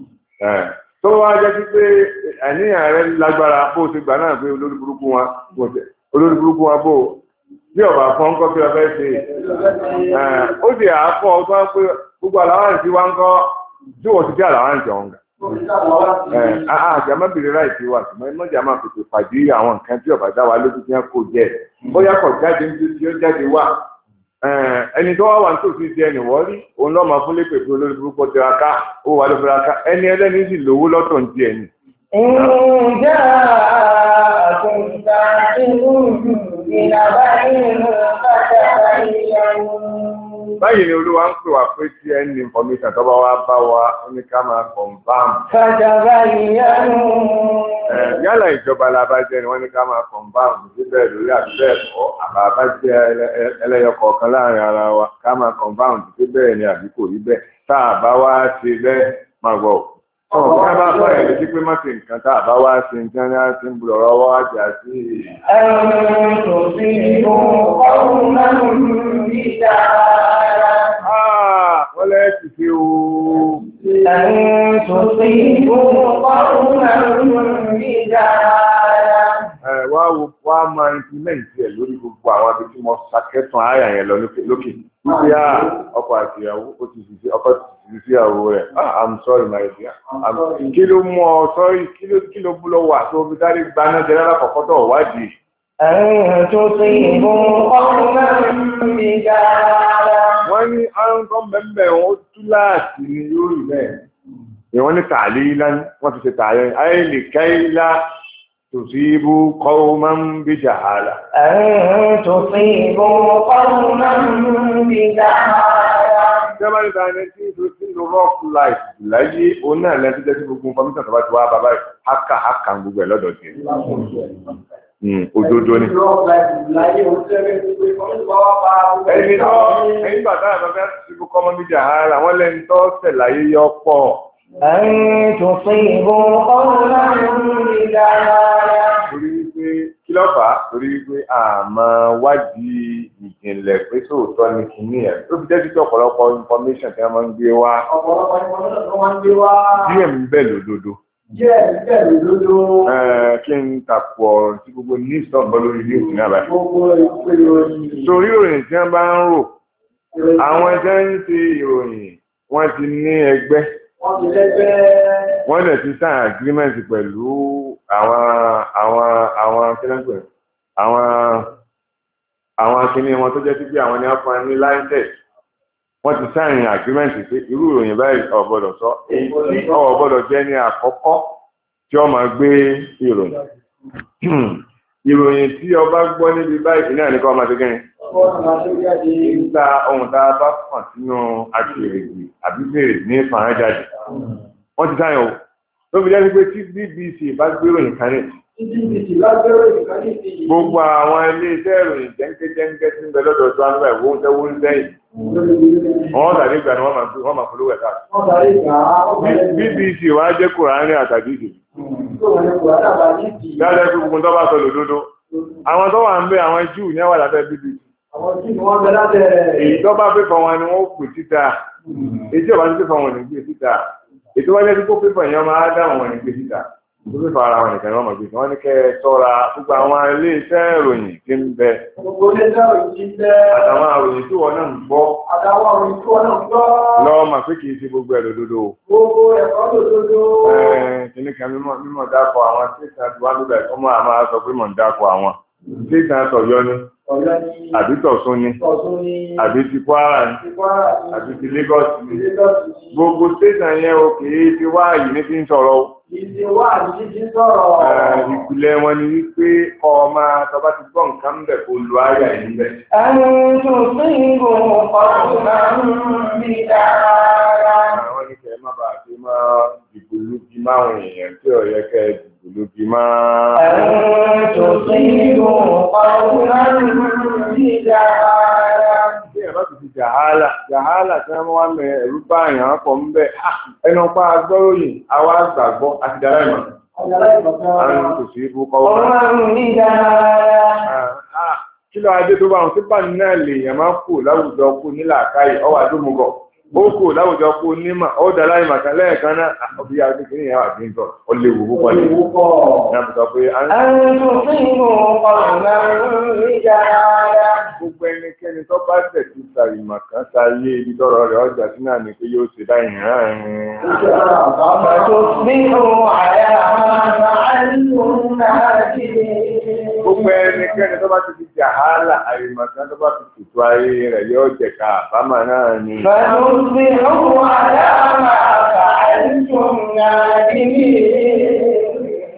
Speaker 1: tó wá jẹ́ sí pé àníyàn rẹ̀ lágbára bó ti gbà náà pé olórí burúkú wọn olórí burúkú wọn bó bí ọba fún ọkọ bí ọba ṣe ó sì àáfọ ọgbọ́n pé gbogbo àlàáńsì wa ń kọ́ tí wọ́n ti dé àlàáńsì ọ̀hún gà. àjàmọ́ bèrè láìsí wa ṣùgbọ́n mọ́jà máa fètò pàdé àwọn nǹkan tí ọba dá wa lójú tí wọ́n kò jẹ́ bóyá kò jáde ní tí ó jáde wá ẹni tó wá wà ní tòsí di ẹnì wọ́rí òun lọ́ọ́ máa fún lépè pé olórí burúkú ti ra ká ó wà ló fi ra ká ẹni ẹlẹ́ni sì lówó lọ́tọ̀ ní tiẹ̀ ni.
Speaker 3: ǹjẹ́ àkùnfà tí kò bìlà wá ìhàn padà ìyá.
Speaker 1: Báyìí ni olúwa ń pè wá pé tí ẹni information tó bá wá bá wa ní ká máa confirm.
Speaker 3: Fàjàbá ìyanu.
Speaker 1: Yálà ìjọba la bá jẹ́ ni wọ́n ní ká máa confirm síbẹ̀ lórí àbíbẹ̀ ẹ̀kọ́ àbá bá jẹ́ ẹlẹ́yọ kọ̀ọ̀kan láàrin ara wa ká máa confirm síbẹ̀ ni àbí kò rí bẹ́ẹ̀ tá a bá wá ṣe bẹ́ẹ̀ máa gbọ́. Ọ̀pọ̀ ká bá bá ẹ̀ létí pé má ṣe nǹkan tá a bá wá ṣe nǹkan ní àti ń bùrọ̀ ọwọ́ àjà sí.
Speaker 3: Ẹ̀rùn tó sí ìbò ọ̀run náà ń bí dáadáa.
Speaker 1: Wọ́n lẹ́ ti fi o.
Speaker 3: Ẹ̀rùn tó sí ìbò ọ̀run náà ń bí dáadáa.
Speaker 1: Wá wo wá máa implement ẹ̀ lórí gbogbo àwọn abẹ tí mo ṣàkẹ́tàn àyà yẹn lọ lókè. Wípé á ọkọ àti ìyàwó ó ti fi ọkọ ti fi sí ìyàwó rẹ̀. I'm sorry my dear. Kí ló mú ọ sọ́rí kí ló kí ló bú lọ́wọ́ àti omi dárí gbaná jẹ lára kọ̀kọ́ tó wádìí.
Speaker 3: Ẹ̀rùn tó sí ìbò ọ̀run náà ń bí dáadáa.
Speaker 1: Wọ́n ní àrùn kan bẹ́ẹ̀ ó tú láàsì ní yóò rí bẹ́ẹ̀. Ìwọ́n ní tààlí ilá wọ́n ti ṣe tààlẹ́ ayé lè kẹ́ ilá. تصيبوا قوما بجهالة
Speaker 3: أن تصيبوا قوما بجهالة
Speaker 1: Jẹ́mọ́ ní ìdáni tí ó ti ń lo rock life láyé òun náà lẹ́nu jẹ́ sí gbogbo fọ́mítà tó bá ti wá bàbá haka haka gbogbo ẹ̀ lọ́dọ̀ tí òdodo ni. Ẹni tó ẹni bàtà àbábẹ́ ti fún kọ́mọ́ méjì àhárà wọ́n lẹ́ni tó ṣẹ̀ láyé yọ pọ̀.
Speaker 3: أن تصيبوا قوما بجهالة.
Speaker 1: Torí wípé kí ló fà á? Torí wípé àmọ́ wádìí ìjìnlẹ̀ pé sóòótọ́ ni kìíní ẹ̀. Tó fi jẹ́ títí ọ̀pọ̀lọpọ̀ information tí wọ́n máa ń gbé wá.
Speaker 2: Ọ̀pọ̀lọpọ̀ information tí wọ́n máa ń gbé wá.
Speaker 1: Díẹ̀ ń bẹ lódodo.
Speaker 2: Díẹ̀ ń bẹ lódodo.
Speaker 1: Kí n tàpọ̀ ọ̀rọ̀ tí gbogbo ní ìsọ̀bọ̀ lórí ní òsì náà báyìí.
Speaker 2: Gbogbo ìròyìn.
Speaker 1: Torí ìròyìn tí wọ́n bá ń rò, àwọn ẹgbẹ́ ń ṣe ìròyìn, wọ́n ti ní ẹgbẹ́.
Speaker 2: Wọ́n ti lẹ́gbẹ́.
Speaker 1: Wọ́n lè ti sign agreement pẹ̀lú àwọn àwọn àwọn kílẹ̀pẹ̀ àwọn àwọn akíní wọn tó jẹ́ sí pé àwọn ní wọ́n fún ẹ ní license. Wọ́n ti sign agreement pé irú ìròyìn báyìí ò gbọ́dọ̀ sọ èyí tí ò gbọ́dọ̀ jẹ́ ní àkọ́kọ́ tí ó máa gbé ìròyìn. Ìròyìn tí ọba gbọ́ níbi báyìí náà ní kọ́ máa ṣe kẹ́rin. Nígbà ohun tá a bá fàn sínú agbèrègbè àbí bèrè ní fàán jáde. Wọ́n ti sáyẹn o. Ló fi jẹ́ pé tí B B C bá gbérò nìkan ní. Gbogbo àwọn ilé iṣẹ́ ìròyìn jẹ́ńkẹ́jẹ́ńkẹ́ tí ń bẹ lọ́dọ̀ tó ń bá ìwọ́n tẹ́ wọ́n sẹ́yìn. Wọ́n tàbí ìgbà ni wọ́n máa polówó ẹ̀ka. B B C wá jẹ́ Kùránì àtàdé ìdè. Dáadáa kí gbogbo tó bá sọ lòdodo. Àwọn tó wà ń bẹ àwọn Júù ní àwọn lábẹ́ bíbí.
Speaker 2: Àwọn tí wọ́n bẹ lábẹ́ rẹ̀.
Speaker 1: Èyí tó bá pépà wọn ni wọ́n pè síta. Èyí tí ò bá ní pépà wọn ní gbé síta. Ètò wáyé tí kó pépà yẹn máa dáhùn wọn ní gbé síta. Ó pépà ara wọn nìkan ni wọ́n mọ̀ gbé. Wọ́n ní kẹ́ ẹ ṣọ́ra gbogbo àwọn ilé iṣẹ́ ìròyìn tí ń bẹ.
Speaker 2: Gbogbo ilé iṣẹ́ ìròyìn tí ń bẹ.
Speaker 1: Àtàwọn àròyìn tí wọ́n náà ń gbọ́.
Speaker 2: Àtàwọn àròyìn tí wọ́n náà ń gbọ́.
Speaker 1: Lọ́ọ́ mà pé kì í ṣe gbogbo ẹ̀ lòdodo.
Speaker 2: Gbogbo ẹ̀kọ́ lòdodo.
Speaker 1: Kìnní kan mímọ̀ dákọ̀ àwọn tí ìtàn àti wàá lóbẹ̀ ọmọ àmà sọ pé mọ̀ ń dákọ̀ àwọn. Tí ìtàn Ọ̀yọ́ ni. Àbí Tọ̀ṣun ni. Àbí ti Kwara ni. Àbí ti Lagos ni. Gbogbo tẹ̀sán yẹn o kì í ti wá yìí ní fi ń sọ̀rọ̀ o.
Speaker 2: Ìdíwà ní ti sọ̀rọ̀.
Speaker 1: Ìpìlẹ̀ wọn ni wípé ọmọ tọba ti gbọ́ nǹkan ń bẹ̀ kó lu ayà yìí bẹ̀.
Speaker 3: Ẹni tó sí ìgò ọ̀pọ̀ máa ń bí dára.
Speaker 1: Àwọn ní kẹ́ má bàa fi máa dìbò lójú máwọn èèyàn tí ò yẹ kẹ́ dìbò lójú máa.
Speaker 3: Ẹni tó sí ìgò ọ̀pọ̀ máa ń bí dára.
Speaker 1: Bí ẹ bá ti fi jàhálà, jàhálà tí wọ́n wá mẹ ẹ̀rú bá àyàn pọ̀ ń bẹ̀. Ẹnu pa agbọ́ròyìn, àwa gbàgbọ́ àti dára ìmọ̀. Àwọn kò sí ibú kọ́wọ́.
Speaker 3: Ọmọ mi dára.
Speaker 1: Kí ló adé tó bá wọn sípà náà lè yàn máa kú láwùjọ kú nílàákàyè ọwọ́ àdómugọ̀. Ó kú láwùjọ kú nímọ̀, ó dá láì màkà lẹ́ẹ̀kan náà. Òbí akékeré yẹn wà bí nǹkan, ó léwu púpọ̀ ní. Ìyá mi sọ pé a ń
Speaker 3: Ẹni tó sí ìgò ọ̀pọ̀ máa ń bí dára.
Speaker 1: gbogbo ẹnikẹ́ni tó bá tẹ̀ sí sàrìmọ̀ kan sáyé ibi tọ́rọ rẹ̀ ọjà sí náà ni pé yóò ṣe báyìí rán
Speaker 3: فتصبحوا على ما فعلتم نادمين.
Speaker 1: Gbogbo ẹnikẹ́ni tó bá ti fi jàhálà àrìmọ̀ kan tó bá ti tètò ayé rẹ̀ yóò jẹ̀ka àbámà náà ni.
Speaker 3: فتصبحوا على ما فعلتم نادمين.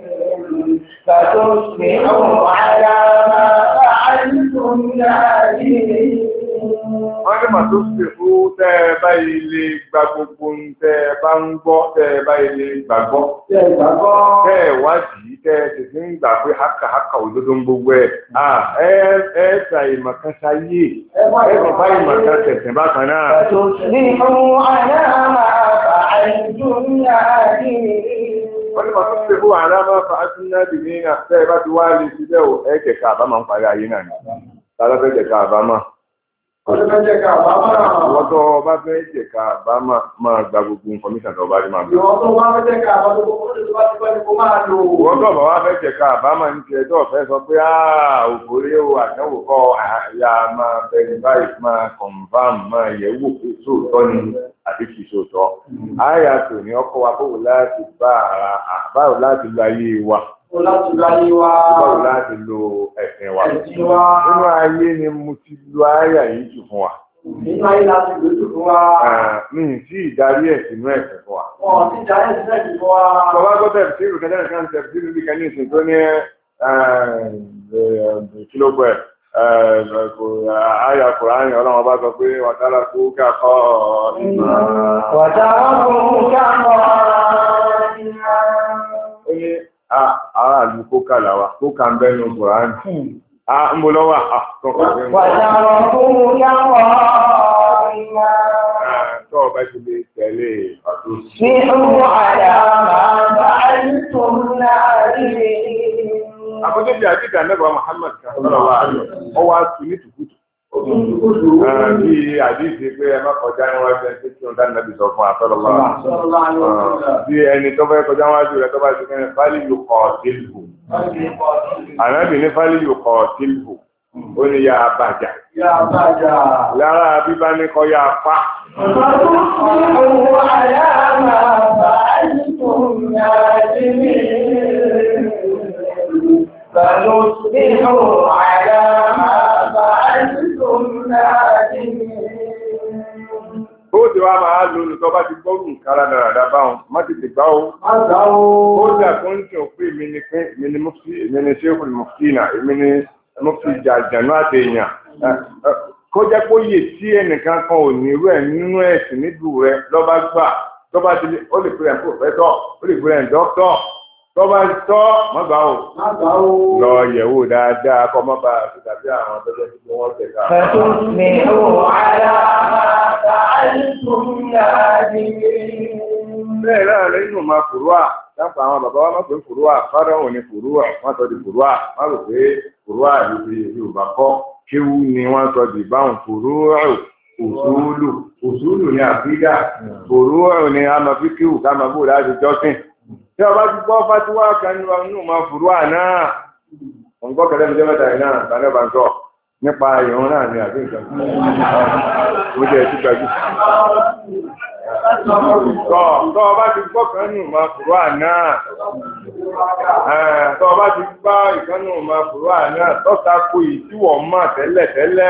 Speaker 3: فتصبحوا على ما فعلتم نادمين.
Speaker 1: Wọ́n ní màá tó ṣe fún tẹ́ ẹ báyìí lè gba gbogbo ń tẹ́ ẹ bá ń gbọ́ tẹ́ ẹ báyìí lè gbàgbọ́.
Speaker 2: Tẹ́ ẹ gbàgbọ́.
Speaker 1: Tẹ́ ẹ wádìí tẹ́ ẹ tètè ń gbà pé hákà hákà òdodo ń gbogbo ẹ̀. Ẹ ẹ ta ìmọ̀ kan sáyé. Ẹ sì bá ìmọ̀ kan tẹ̀sẹ̀ bákan náà.
Speaker 3: فتصبحوا على ما فعلتم نادمين.
Speaker 1: Wọ́n ní màá tó ṣe fún àlámà fàásùnà dìní náà tẹ́ ẹ bá ti wá lè ṣiṣẹ́ ò ẹ jẹ̀ka àbámọ̀ ń parí ayé náà ni. Ta ló fẹ́ jẹ̀ka àbámọ̀?
Speaker 2: Ọdún mẹ́jẹ̀ ká àbámọ̀.
Speaker 1: Ìwọ́n tó bá fẹ́ jẹ̀ka àbámọ̀ máa gba gbogbo information tó bá rí máa gbà.
Speaker 2: Ìwọ́n tó wá mẹ́jẹ̀ ká àbámọ̀ tó kọ́ lóṣù bá ti pẹ́ ní kó máa lò.
Speaker 1: Ìwọ́n tó bá wá fẹ́ jẹ̀ka àbámọ̀ ní tiẹ̀ tó fẹ́ sọ pé òkòrè o àdánwò kọ́ àyà máa bẹ̀rẹ̀ báyìí máa confirm máa yẹ̀wò pé sóòótọ́ ni àbí kì í sóòótọ́. Àyà tò ní ọkọ̀ wa báwo láti bá ara báwo láti lo ayé wa.
Speaker 2: Ó láti lo ayé wa.
Speaker 1: Báwo láti lo ẹ̀sìn wa.
Speaker 2: Ẹ̀sìn wa.
Speaker 1: Nínú ayé ni mo ti lo àyà yìí jù fún wa.
Speaker 2: Nínú ayé láti lójú fún wa.
Speaker 1: Mi ì sí ìdarí ẹ̀sìn inú ẹ̀sìn fún wa.
Speaker 2: Wọ́n ti darí ẹ̀sìn náà fún wa.
Speaker 1: Bàbá gbọ́ tẹ̀síìrù kẹjá nìkan tẹ̀síìrù bí kan ní ìsìn tó ní kílógbò ẹ̀ àyà Kùránì ọlọ́run bá sọ pé wàtálà kú kàkọ́ ìmọ̀.
Speaker 3: Wàtálà kú kàkọ́ ìmọ̀.
Speaker 1: Ó ní aráàlú kókà làwà kókà ń bẹ́nu Kùránì. Ah, ń bọ̀ lọ́wọ́ àtọ́kọ̀ sí.
Speaker 3: Wàtálà kú kàkọ́ ìmọ̀.
Speaker 1: Tọ́ ọba ti lè tẹ̀lé ìpàdó.
Speaker 3: Ní ọmọ àyàmà bá àìsùn náà rí.
Speaker 1: Àkójọ bí àdìgà nẹ́bà Muhammad sọ̀rọ̀ wa ọwọ́ àtú ní tùkùtù. Bí àdìsí pé ẹ má kọjá níwájú ẹni tí ó ń dáná bí sọ fún àtọ́lọ́ wa. Bí ẹni tó fẹ́ kọjá níwájú rẹ̀ tó bá ti kẹ́rin fálí yóò kọ́ sílùú. Ànábì ní fálí yóò kọ́ sílùú. Ó ní yá abájà.
Speaker 2: Yá abájà.
Speaker 1: Lára bíbá ní kọ́ yá apá.
Speaker 3: Ọ̀pọ̀ àyàmà bá àìsùn náà rí. فنصبحوا على ما فعلتم نادمين.
Speaker 1: Ó ti wá máa lò lùtọ́ bá ti gbọ́rù nǹkan dáradára báwọn, má ti ti gbá o.
Speaker 2: Má gbá o.
Speaker 1: Ó jà kó ń tàn pé èmi ni pé èmi ni mufti, èmi ni ṣéèkù mufti náà, èmi ni mufti jàjànú àti èèyàn. Kó jẹ́ kó yè tí ẹnìkan kan ò ní irú ẹ̀ nínú ẹ̀sìn nídùú rẹ̀ lọ́ba gbà, tọ́ba ti lè, ó lè pè ẹ̀ pòfẹ́tọ̀, ó lè pè ẹ̀ dọ́kítọ̀. Tọ́ba tọ́ mọ́gbà o. Mọ́gbà o. Lọ yẹ̀wò dáadáa kọ́ mọ́ bá àti tàbí àwọn tọ́jọ́ tí wọ́n tẹ̀ ká.
Speaker 3: فتصبحوا على ما فعلتم نادمين.
Speaker 1: Bẹ́ẹ̀ láàrin inú máa kúrò à, dápọ̀ àwọn bàbá wa má pé fòrúwà fádọ́hùn ní fòrúwà wọ́n sọ di fòrúwà má rò pé fòrúwà yìí fi Yorùbá kọ́ kéwú ni wọ́n sọ di báwọn fòrúwà òṣùlù òṣùlù ní àfídà fòrúwà ní amafikiru kámabó láti jọ́sìn tí ọba ti gbọ́ fatiwa kan nínú ma fòrúwà náà ọ̀gbọ́ kẹlẹ́ mi jẹ́ mẹ́ta yìí náà tàbí bá ń sọ nípa ìrún náà ní àbí nǹkan tó jẹ́ ti gbàgbé. Tọ́ ọba ti gbọ́ kan nù máa fòrò àná. Tọ́ ọba ti gbá ìkan nù máa fòrò àná. Tọ́ta kò yìí tí wọ́n mọ̀ tẹ́lẹ̀ tẹ́lẹ̀.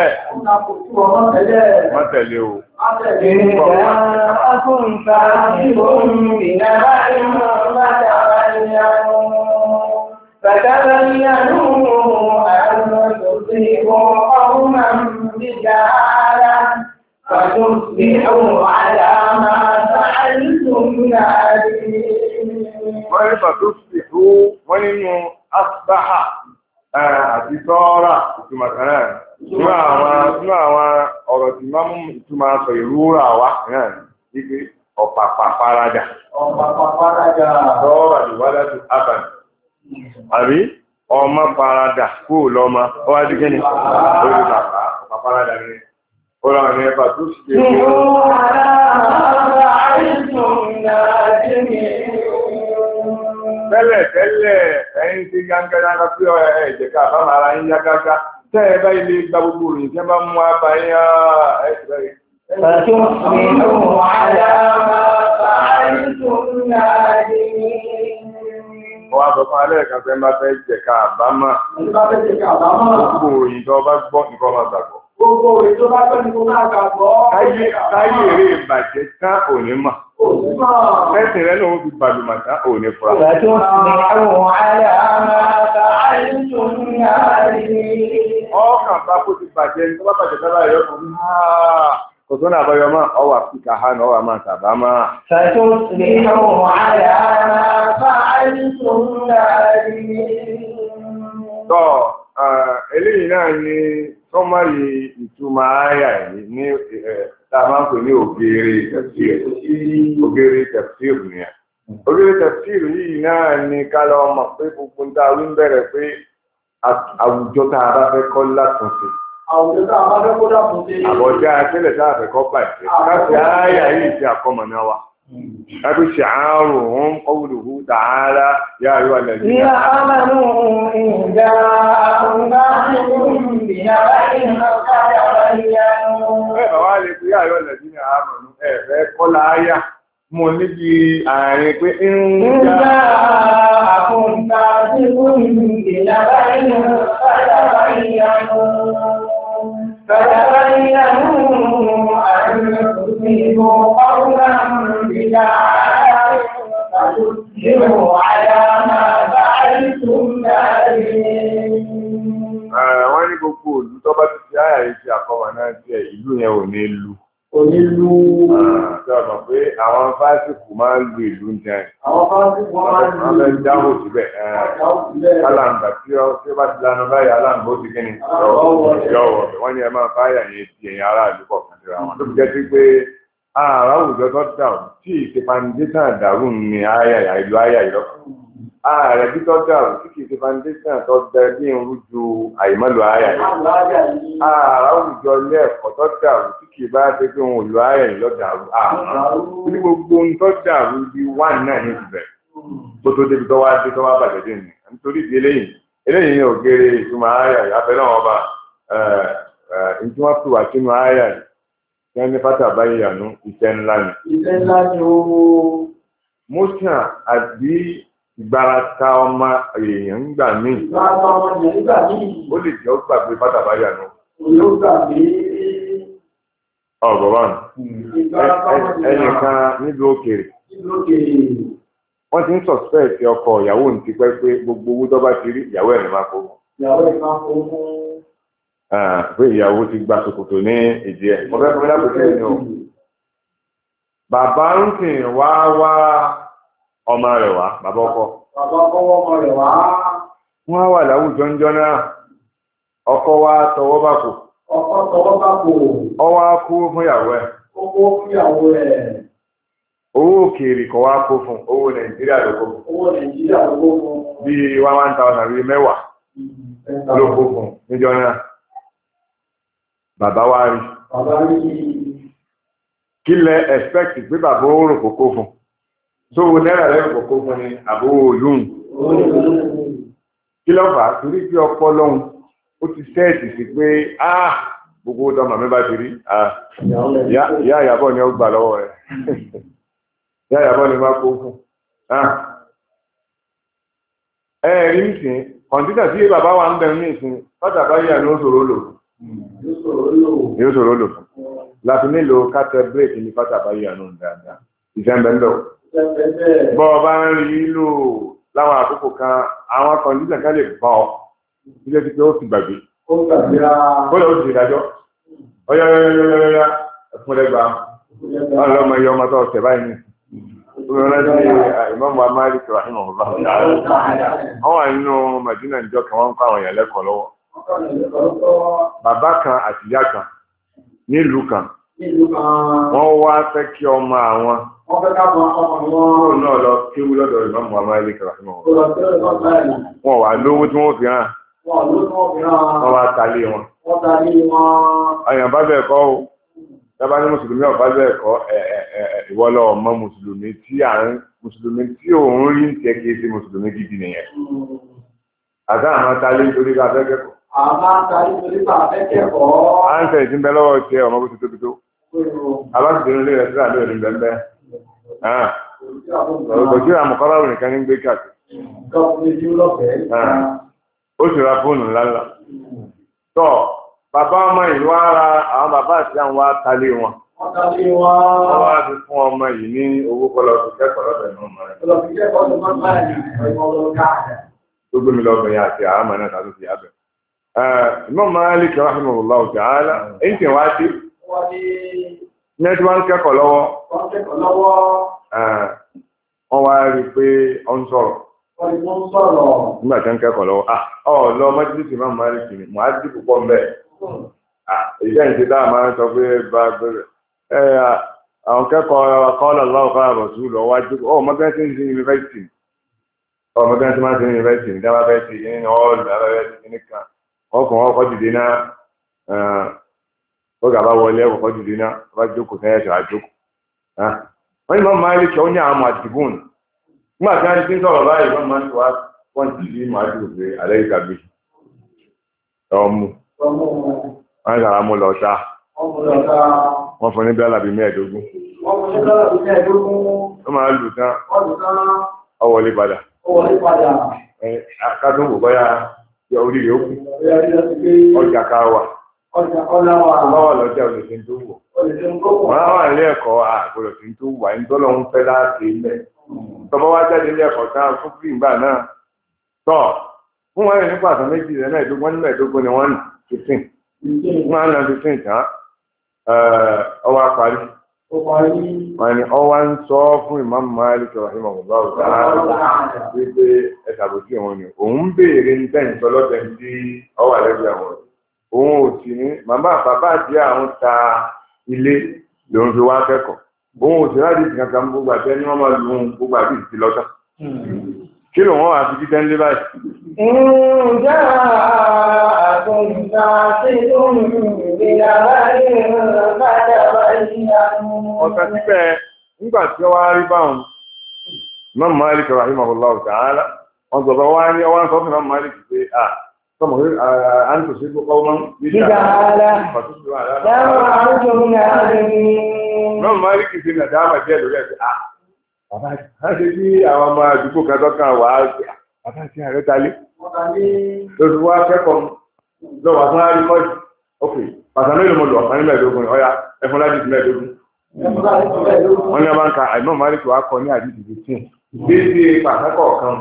Speaker 1: Má tẹ̀lé o.
Speaker 3: Ìjà akúnta ìbòm ìnáwó ìmọ̀ bàtà ìyàwó. فتبينوا أن تصيبوا قوما بجهالة فتصبحوا على ما فعلتم نادمين.
Speaker 1: wọ́n ní فتصبحوا wọ́n nínú أصبح àti sọ́ọ́rà ìtumọ̀ kan náà nínú àwọn ọ̀rọ̀ tí máa mú ìtumọ̀ sọ ìrúra wa náà wípé ọ̀pàpà paradà
Speaker 2: ọ̀pàpà paradà
Speaker 1: sọ́ọ́rà ìwádàá abàn àbí ọmọ paradà kó lọ́mọ ọwá dígẹ́ ni orí bàbá ọmọ paradà ní ọ̀rọ̀ ní ẹbà tó sì dé tẹ́lẹ̀ tẹ́lẹ̀ ẹ̀yìn tí gángẹ́gángá pé ẹ̀jẹ̀ká àbámà ara yín yá gágá tẹ́ ẹ bá ilé gba gbogbo rìn tí ẹ bá mú abá yín ẹ̀ẹ́dẹ̀rẹ̀
Speaker 3: فتصبحوا على ما فعلتم نادمين.
Speaker 1: Wọ́n á sọ fún alẹ́ ìkan fẹ́ máa fẹ́ jẹ̀ka àbámà. Gbogbo òyìn tó bá gbọ́ nìkan máa gbàgbọ́.
Speaker 2: Gbogbo òyìn tó bá gbọ́ nìkan máa gbàgbọ́.
Speaker 1: Káyé eré ìbàjẹ́ tá òní mà. Fẹ́sìn rẹ̀ lòun fi bàlùmọ̀ tá òní fura. Ọkàn bá kó ti bàjẹ́ ní tó bá bàjẹ́ sábà yọ fún mi. Kò tó náà bọ́yọ máa ọwà píkà hàn ọwà máa tàbá máa.
Speaker 3: فتصبحوا على ما فعلتم نادمين.
Speaker 1: Tọ́ eléyìí náà ni sọ́mọ́rì ìtumọ̀ àyà yìí ní tá a máa ń pè ní ògèrè tẹ̀síìrì. Ògèrè tẹ̀síìrì nìyẹn. Ògèrè tẹ̀síìrì yìí náà ni ká lọ mọ̀ pé gbogbo ń ta wí ń bẹ̀rẹ̀ pé àwùjọ tá a bá fẹ́ kọ́ látúnṣe.
Speaker 2: Àwùjọ tá a bá fẹ́ kó dàpọ̀ sí.
Speaker 1: Àbọ̀já akẹ́lẹ̀ tá a fẹ́ kọ́ bàjẹ́. Káfí àyà yìí ti àkọ́mọ̀ná wa. Káfí shi'aruhum qawluhu ta'ala ya ayyuhal ladhina
Speaker 3: يعملوا إن جاءهم فاسق بنبأ فتبينوا.
Speaker 1: Bẹ́ẹ̀ bá wá lè fi ya ayyuhal ladhina amanu ẹ̀fẹ́ kọ́ láyà. Mo níbi àárín pé ń
Speaker 3: إن جاءكم فاسق بنبأ فتبينوا فتبينوا أن تصيبوا قوما بجهالة فتصبحوا على ما فعلتم نادمين.
Speaker 1: Wọ́n ní gbogbo òlú tó bá ti ṣe àyà yìí ṣe àkọwà náà jẹ́ ìlú yẹn ò ní lu.
Speaker 2: Kò ní lu.
Speaker 1: Ṣé o mọ̀ pé àwọn fásitì máa ń lu ìlú ń jẹun?
Speaker 2: Àwọn fásitì wọ́n máa ń lu.
Speaker 1: Wọ́n fẹ́ dáhùn síbẹ̀. Alàǹgbà tí ó bá ti lanu báyìí alàǹgbà ó ti kí ni? Yọ̀wọ̀ wọ́n ní ẹ máa fáyà yẹn ti ẹ̀yìn aráàlú kọ̀ọ̀kan síra wọn. Tó fi jẹ́ sí pé ààrà àwùjọ tó dàrú tí ìṣèpàǹdéṣàn dàrú ni àyà ìlú àyà ìlọ́kàn. Ààrẹ bí tó dàrú tí kì í ìṣèpàǹdéṣàn tó dẹ bí irú ju àìmọ́lò àyà yìí. Ààrà àwùjọ ilé ẹ̀kọ́ tó dàrú tí kì í bá ṣe pé òun ìlú àyà yìí lọ dàrú. Àmọ́ ní gbogbo ohun tó dàrú bí wà náà ní ìbẹ̀ tó tó débi tó wá dé tó wá bàjẹ́ dé nì. Nítorí ìdí eléyìí eléyìí ní ògèrè ìtumọ̀ àyà yìí abẹ́ náà ọba ìtí wọ́n fi wà sínú àyà yìí. Wọ́n ní fátà báyìí àánú iṣẹ́ ńlá ni.
Speaker 2: Iṣẹ́ ńlá ni ó.
Speaker 1: Mọ́sàn àbí ìgbárata ọmọ èèyàn ń gbà míì.
Speaker 2: Ìgbárata ọmọ èèyàn ń gbà míì.
Speaker 1: Ó lè jẹ́ ó gbàgbé fátà báyìí àánú.
Speaker 2: Ó gbàgbé.
Speaker 1: Ọ̀gbọ̀n báwọn. Ẹnìkan nílùú òkèèrè.
Speaker 2: Nílùú òkèèrè.
Speaker 1: Wọ́n ti ń sọ̀spẹ̀tì ọkọ ìyàwó ní ti pẹ́ pé gbogbo owó tó bá ti rí ìyàwó ẹ̀ ní máa kó.
Speaker 2: Ìyàwó ẹ̀ máa kó fún.
Speaker 1: Pé ìyàwó ti gba ṣòkòtò ní ìdí ẹ̀. Mo fẹ́ fún mi lápòtí ẹ̀ ní o. Bàbá ń sìn wá wá ọmọ rẹ̀ wá, bàbá ọkọ.
Speaker 2: Bàbá ọkọ ọmọ rẹ̀ wá.
Speaker 1: Wọ́n wà láwùjọ ń jọ náà. Ọkọ wa tọwọ́ bá kò.
Speaker 2: Ọkọ tọwọ́ bá kò.
Speaker 1: Ọwọ́ á kú fún ìyàwó ẹ̀.
Speaker 2: Ó kó fún ìyàwó ẹ̀.
Speaker 1: owó òkèèrè kọ̀ wá kó fún owó Nàìjíríà ló kó fún.
Speaker 2: Owó Nàìjíríà ló kó fún.
Speaker 1: Bíi one one thousand bíi mẹ́wàá ló kó fún níjọ́ náà. Bàbá wa rí.
Speaker 2: Bàbá rí.
Speaker 1: Kí lẹ expect pé bàbá ó rò kókó fún? Sówó náírà lẹ́rù kókó fún ni àbówó olóhùn. Kí ló fà á? Torí pé ọpọlọ òun ó ti sẹ́ẹ̀tì sí pé ah gbogbo ọdọ màmí bá ti rí ah ìyá àyàbọ̀ ni ó gbà lọ́wọ́ rẹ̀. Ìyá àyàbọ̀ ni máa kó fún. Ẹ rí nísìn kọ̀ǹtítà tí bàbá wa ń bẹ̀rù ní ìsìn pátá báyìí àná ó ṣòro lò. Yóò ṣòro lò fún. Láti nílò kátẹ bírèkì ní pátá báyìí àná dáadáa. Ìṣẹ́ńbẹ̀ ń bẹ̀ wò. Bọ́ ọ bá ń rí lò láwọn àkókò kan àwọn kọ̀ǹtítà kan lè bá ọ. Ilé ti pé ó ti gbàgbé.
Speaker 2: Ó gbàgbé ra.
Speaker 1: Ó lọ sí ìdájọ́. Ọyọ́yọ́yọ́yọ́yọ́ ẹ̀fúnlẹ́gba. Wọ́n lọ mọ iye ọmọ tó ọ̀sẹ̀ báyìí ní. Wọ́n rántí ìmọ̀mù Amálì tó àhìmọ̀ ọ̀bá. Wọ́n wà nínú Màdínà ìjọ kan wọ́n ń kọ́ àwọn èèyàn lẹ́kọ̀ọ́ lọ́wọ́. Bàbá kan àti ìyá kan nílùú kan. Wọ́n wá fẹ́ kí ọmọ àwọn.
Speaker 2: Wọ́n fẹ́ ká mọ ọmọ wọn.
Speaker 1: Wọ́n náà lọ kéwú lọ́dọ̀ ìmọ̀mù Amálì tó àhìmọ̀ ọ̀bá. Wọ́n wà lówó tí wọ́n fi hàn. Wọ́n wá talé wọn.
Speaker 2: Wọ́n talé wọn.
Speaker 1: Àyàn bá bẹ́ẹ̀ kọ́ o. Dábàá ní Mùsùlùmí ọ̀bá bẹ́ẹ̀ kọ́ ìwọ lọ ọmọ Mùsùlùmí tí à ń Mùsùlùmí tí òun rí ń tẹ́ kí sí Mùsùlùmí gidi nìyẹn. Àtà àwọn talé nítorí ká fẹ́ kẹ́kọ̀ọ́.
Speaker 2: Àwọn talé nítorí ká fẹ́ kẹ́kọ̀ọ́.
Speaker 1: À ń tẹ̀ ìdí ń bẹ lọ́wọ́ tiẹ̀ ọmọ bó ti tóbi tó. Abáṣepọ̀ ilé rẹ̀ sílẹ̀ lórí ní bẹ́ẹ̀ bẹ́ẹ̀. Kò sí àmọ̀kọ́rọ̀ nìkan ní gbé káàkiri. Ó sì ra fóònù ńláńlá. Tọ́ bàbá ọmọ ìlú ara àwọn bàbá àti àwọn wa talé wọn.
Speaker 2: Wọ́n talé wọn.
Speaker 1: Wọ́n wá fi fún ọmọ yìí ní owó kọ́lọ́ fi kẹ́kọ̀ọ́ lọ́bẹ̀ ní ọmọ rẹ̀.
Speaker 2: Kọ́lọ́ fi kẹ́kọ̀ọ́ lọ́bẹ̀ ní ọmọ rẹ̀.
Speaker 1: Tó gbé mi lọ́bẹ̀ yẹn àti àmọ́ náà tàbí ti yábẹ̀. Imam Malik rahimahullah ta'ala èyí tí wá sí.
Speaker 2: Wọ́n ní.
Speaker 1: Ní ẹtí wọ́n ń kẹ́kọ̀ọ́ lọ́wọ́.
Speaker 2: Wọ́n kẹ́kọ̀ọ́ lọ́wọ́.
Speaker 1: Wọ́n wá rí i pé ó ń sọ̀rọ̀.
Speaker 2: Wọ́n ní wọ́n sọ̀rọ̀.
Speaker 1: Nígbà tí wọ́n ń kẹ́kọ̀ọ́ lọ́wọ́. Ọ̀ lọ mọ́jílísì Imam Malik ni mo á dì púpọ̀ mbẹ́. Ìjẹ́ ìṣe dáa máa ń sọ pé bá bẹ̀rẹ̀. Àwọn kẹ́kọ̀ọ́ kọ́lá lọ́wọ́ kọ́lá bọ̀sù lọ wájú. Ọ̀ mọ́gánṣẹ́ ń ṣe yunifásitì. Ọ̀ mọ́gánṣẹ́ máa ń ṣe yunifásitì ní dábàá bẹ́ẹ̀ ṣe ní ọ̀ọ́lù dábàá bẹ́ẹ̀ ṣe ní kan. Ọkùnrin ọkọ̀ dìde náà. Ó gàbá wọlé ọkọ̀ dìde náà. Wá jókòó sẹ́yìn ṣe àjókòó. Wọ́n ní Imam Malik ó ní àwọn àdìgún. Nígbà tí wọ́n ti ń sọ̀rọ̀ báyìí wọ́n máa ń wá wọ́n ti di màá dùn pé alẹ́ ìgbàgbé. Ọmú. Wọ́n sàrà mú lọ ta. Wọ́n fún ní bẹ́lá bíi mẹ́ẹ̀ẹ́dógún.
Speaker 2: Wọ́n fún ní bẹ́lá bíi mẹ́ẹ̀ẹ́dógún.
Speaker 1: Wọ́n máa lù tán.
Speaker 2: Wọ́n lù tán.
Speaker 1: Ó wọlé padà.
Speaker 2: Ó wọlé padà.
Speaker 1: Akádùn kò bọ́yá orí rẹ̀ ó kù. Ọjà ká wà.
Speaker 2: Ọjà kọ́lá wà.
Speaker 1: Ọba wà lọ́jà olè tí ń tó wọ̀.
Speaker 2: Olè tí ń tó wọ̀.
Speaker 1: Wọ́n á wà nílé ẹ̀kọ́ àgbọ̀dọ̀ tí ń tó wà ní tọ́lọ́ ń fẹ́ láti ilẹ̀. Tọ́bọ́ wá jáde ilé ẹ̀kọ́ tán fún kí ìgbà náà. Tọ́ fún wọn rìn nípa àtàn méjì rẹ̀ mẹ́ẹ̀ẹ́dógún ní mẹ́ẹ̀ẹ́dógún ni wọ́n ń fifteen. Wọ́n á nà fifteen tán. Ọwọ́ parí. Wọ́n ní ọwọ́ ń sọ fún Imam Malik rahimahullah ta'ala wípé ẹ̀sàbòsí wọn ni òun ń béèrè ní tẹ́yìn sọ lọ́tẹ̀ tí ọwọ́ àlẹ́bí àwọn òun ò sì ní màmá bàbá àti àwọn ta ilé lòun fi wá kẹ́kọ̀ọ́ òun ò sì láti ìsìn kankan gbogbo àti ẹni wọ́n máa lu gbogbo àti ìsìn lọ́tà kí ló wọ́n wá fi jíjẹ́ ńlé báyìí.
Speaker 3: ǹjẹ́ àtúntà sí lóhùn ìyàrá ìrìn bàjẹ́ báyìí.
Speaker 1: ọ̀sán síbẹ̀ nígbà tí wọ́n wá rí báwọn Imam Malik rahimahullah ta'ala wọ́n gbọ́ bá wá ní ọwọ́ sọ fún Imam Malik pé à sọmọ pé à ń tòṣe gbọ́ ọmọ
Speaker 3: gíga ara dáhùn àwùjọ náà rí.
Speaker 1: Imam Malik ti nà dáhùn díẹ̀ lórí ẹ̀ à bàbá àti bí àwọn ọmọ àdúgbò kan tọ́ka wà á bàbá àti ààrẹ talé lórí wá kẹ́kọ̀ọ́ lọ́wọ́ àtúnwá rí kọ́ọ̀tù ok pàtàkì mélòó mo lọ ọ̀kan ní mẹ́ẹ̀ẹ́dógún ọ̀ya ẹ̀fọn láti ti mẹ́ẹ̀ẹ́dógún. wọ́n ní abáǹkà àìmọ́ Malik wà kọ́ ní àdìsí fifteen déédéé pàtàkì ọ̀kan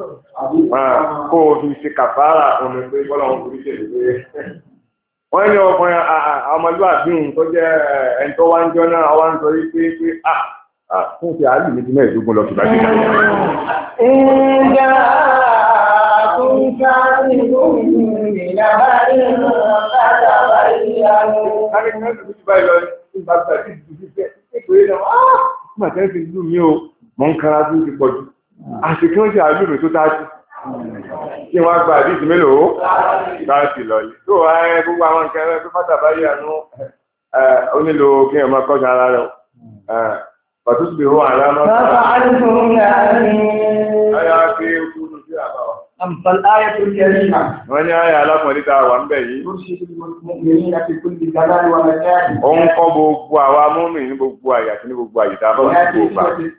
Speaker 1: kó o fi ṣe kàfàrà omi pé bọ́lá wọn fi ṣe ìwé. wọ́n ní ọkùnrin ọmọlúwàbí tó jẹ́ ẹni tó wá ń jọ náà wá ń sọ yí pé pé ah fún ti àálì méjì mẹ́ẹ̀ẹ́dógún lọ sí bá dídá.
Speaker 3: Ìjà àtúnṣá ní gómìnà ìyàbá nínú látàbà ìyanu.
Speaker 1: Káàkiri náà tó ti báyìí lọ ní ìgbà tí a ti dùn sí pé kékeré náà nígbà tẹ́ ti lù mí o mọ̀ ń kára tó ti pọ̀ jù àti kí wọ́n ṣe àlùmí tó tájú kí wọ́n gba àdíjì mélòó láti lọ yìí tó ẹ gbogbo àwọn nǹkan ẹgbẹ́ tó fátà bá yà nú ó nílò kí ẹ máa kọ́ṣà ara rẹ̀ pàtó sì hó àrá náà wọ́n ní àyà alápọ̀lítà wà ń bẹ̀ yìí ó ń kọ́ gbogbo àwa mọ́mì ní gbogbo àyà sí ní gbogbo àyíká bọ́ sí gbogbo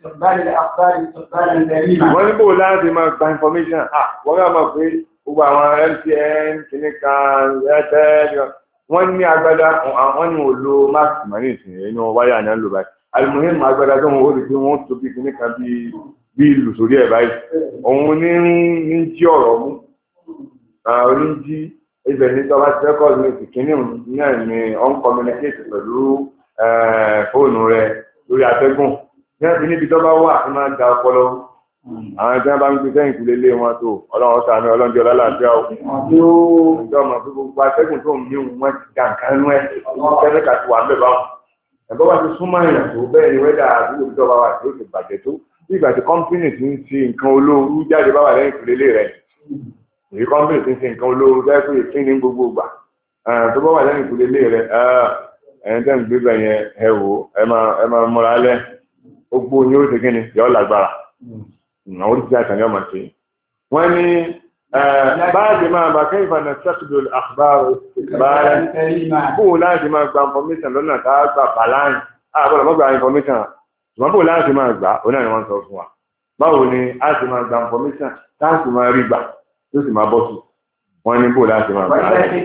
Speaker 1: wọ́n ní bò láti máa gba information wọ́n gbà máa pé gbogbo àwọn M T N kìíní kan Airtel wọ́n ní agbádá wọ́n ní òlo máàkì mọ́ ní ìsìn inú wáyà náà lò báyìí alùmọ́hìn agbádá tó ń wọ́n rí pé wọ́n tó bí kìíní kan bí ìlú sórí ẹ̀ báyìí òun ní ní jí ọ̀rọ̀ mú oní jí ibẹ̀ ní tọ́ba ti rẹ́kọ̀dù ní ìkíní náà ni ó ń communicate pẹ̀lú fóònù rẹ̀ lórí atẹ́gùn ní ẹ̀sìn níbi tọ́ba wà ní máa ń da ọpọlọ àwọn ẹgbẹ́ bá ń gbé sẹ́yìn kúlé lé wọn tó ọlọ́run sàmì ọlọ́njọ́ ọlọ́láàfíà ó ìjọ ọmọ fún gbogbo atẹ́gùn tó ń mí wọn ti dà nǹkan nú ẹ̀ tẹ́lẹ̀ kàtí wà ń bẹ̀ báwọn ẹ̀bọ́ bá ti súnmọ́ èèyàn tó bẹ́ẹ̀ ni wẹ́dà àdúgbò tó bá wà tó ti bàjẹ́ tó bí ìgbà tí kọ́mpínì ti ń ṣe nǹkan olóoru jáde bá wà lẹ́yìn kúlé lé rẹ̀ èyí kọ́mpínì ti ń ṣe nǹkan olóoru bẹ́ẹ̀ pé ìpín ní gbogbo gbà tó bá wà lẹ́yìn kúlé lé rẹ̀ ẹ̀yìn tẹ́ ń gbé bẹ̀ yẹn ẹ wò ẹ máa múra lẹ́ gbogbo yín ó ti kí ni yọ lágbára àwọn oríṣiríṣi àtàní ọmọ ṣe wọ́n ní báyìí máa bá kẹ́yìnfà náà ṣàkóso àkùbárò báyìí bóun láti máa gba information lọ́nà tá a gbà bàláyìn àbọ̀dọ̀ mọ́ gba information ṣùgbọ́n bóun láti máa gbà ó náà ni wọ́n sọ fún wa báwo ni a ti máa gba information tá a sì máa rí gbà tó sì máa bọ́ sí wọ́n ní bóun láti máa gbà.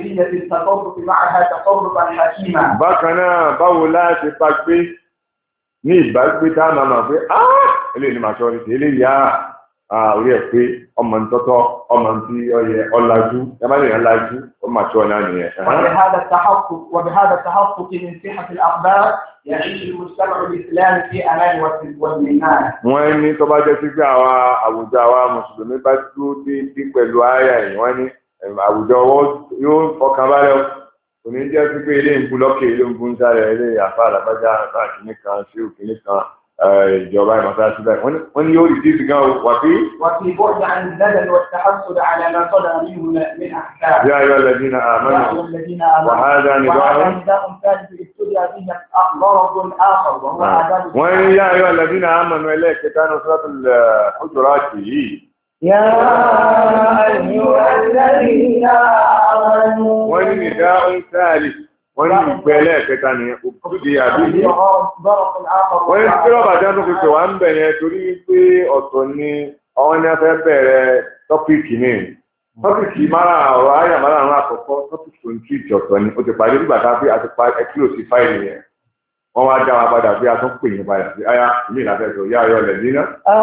Speaker 1: bákan náà báwo láti bá gbé ní ìbágbé tá a máa máa pé eléyìí ni màá sọ ní ti eléyìí á orí ẹ̀ pé ọmọ ntọ́tọ́ ọmọ ntí ọyẹ ọ̀làjú yàrá yẹn lájú ọmọ àti ọ̀nà nìyẹn.
Speaker 2: وبهذا التحقق وبهذا التحقق من صحة الأخبار يعيش المجتمع الإسلامي في أمان واطمئنان. wọ́n ní tó bá jẹ́ sí pé àwa àwùjọ àwa mùsùlùmí bá dúró déédéé pẹ̀lú àyà yìí wọ́n ní àwùjọ yóò fọkàn balẹ̀ òní jẹ́ sí pé ilé ìbú lọ́kè ilé ìbú ń sáré ilé àfa àlàbájá àfa kìíní kan sí òkìíní kan ìjọba ìmọ̀sáàsì báyìí wọ́n ní yóò rí sí ìsìnkán wà pé. wà sí bọ́ọ̀dà àìsílẹ̀ والتحصل على ما صدر منه من أحكام. يا أيها الذين آمنوا وهذا نظام ثالث ابتدأ به غرض آخر وهو آداب. وإن يا أيها الذين آمنوا إليك كانوا سورة الحجرات يا أيها الذين آمنوا. وإن نداء ثالث wọ́n ní ìpẹ́lẹ̀ kẹta ni òkúdi àbí wọ́n ní tí rọ́bà jẹ́ tó fi pè wá ń bẹ̀ yẹn torí pé ọ̀tọ̀ ni ọwọ́n ní a fẹ́ bẹ̀rẹ̀ tọ́pìkì ní tọ́pìkì mara ọ̀rọ̀ ayà mara àwọn àkọ́kọ́ tọ́pìkì tó ń tú ìtì ọ̀tọ̀ ni ó ti parí nígbà tá a fi àti pa ẹkílò sí fáìlì yẹn wọ́n wá dá wa padà bí a tún pè yín padà sí ayá ìmí ìlàfẹ́ sọ yá ayọ́ lẹ̀ dínà.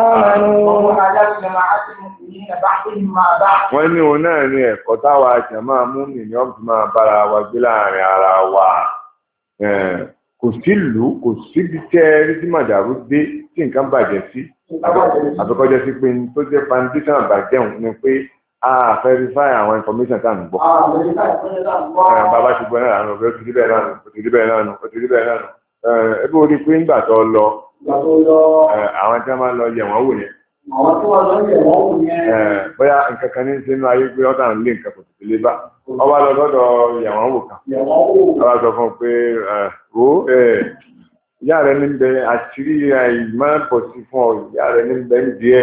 Speaker 2: wọ́n ní òun náà ní ẹ̀kọ́ táwa àṣà máa mú mi ní ọ́n fi máa bára wa gbé láàrin ara wa kò sí ìlú kò síbi tẹ́ rí tí màdàrú dé tí nǹkan bàjẹ́ sí àbíkọ́jẹ́ sí pé tó jẹ́ foundation àbàjẹ́ òun ni pé a verify àwọn information tá à ń gbọ́. bàbá ti gbọ́ náà lánàá ó ti rí bẹ́ẹ̀ náà ó ti rí bẹ́ẹ̀ náà ó ti rí bẹ́ẹ̀ náà ẹbí orí pé ńgbà tó lọ àwọn tí wọ́n máa lọ yẹ̀ wọ́n wò yẹn. àwọn tí wọ́n lọ yẹ̀ wọ́n wò yẹn. bóyá nǹkan kan ní sínú ayé pé ọ̀tá ń lé nǹkan kò tètè lé bá ọba lọ lọ́dọ̀ yẹ̀ wọ́n wò kan. ọba sọ fún un pé wo ìyá rẹ ní bẹ àṣírí àìmọ́ pọ̀ sí fún ọ ìyá rẹ ní bẹ ń díẹ̀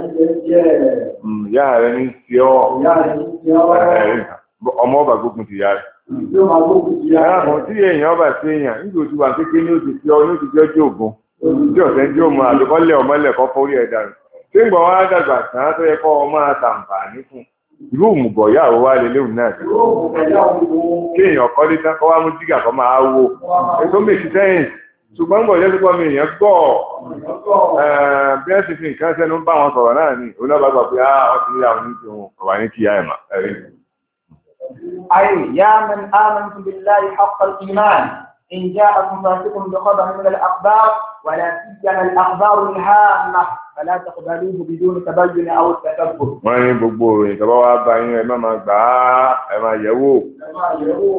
Speaker 2: ìyá rẹ ní sí ọ ọmọ ọba gbógun ti yá rẹ. Ẹ̀rọ tí èèyàn bá ṣe èèyàn nígbà tí wà kékeré ní oṣù tí ọ ní oṣù tí ọjọ́ ògùn tí ọ̀sẹ̀ ń jó mọ àlùkọ́lẹ̀ ọmọlẹ̀ kọ́ fórí ẹ̀dá rẹ̀. Ṣé ìgbà wọn á dàgbà tán tó yẹ kọ́ ọmọ àtàǹfààní fún irú òmùgọ̀ yàwó wa lè léwu náà. Kí èèyàn kọ́lé tán kọ́ wá mú jígà kọ́ máa wò. Èso méjì sẹ́yìn ṣùgbọ́n gbọ̀ yẹ́ pípọ́ mi èèyàn gbọ́ bí ẹ sì fi nǹkan sẹ́nu bá wọn sọ̀rọ̀ náà ni òun náà bá gbà pé wọ́n ti ní àwọn oníṣòwò ọ̀wà ní kíyà ẹ̀mà ẹ̀rí. أي يا من آمنت بالله حق الإيمان إن جاءكم فاسق بخبر من الأخبار ولا سيما الأخبار الهامة فلا تقبلوه بدون تبين أو تكبر. wọ́n ní gbogbo òròyìn tó bá wá bá yín ẹ má máa gbà á ẹ máa yẹ̀wò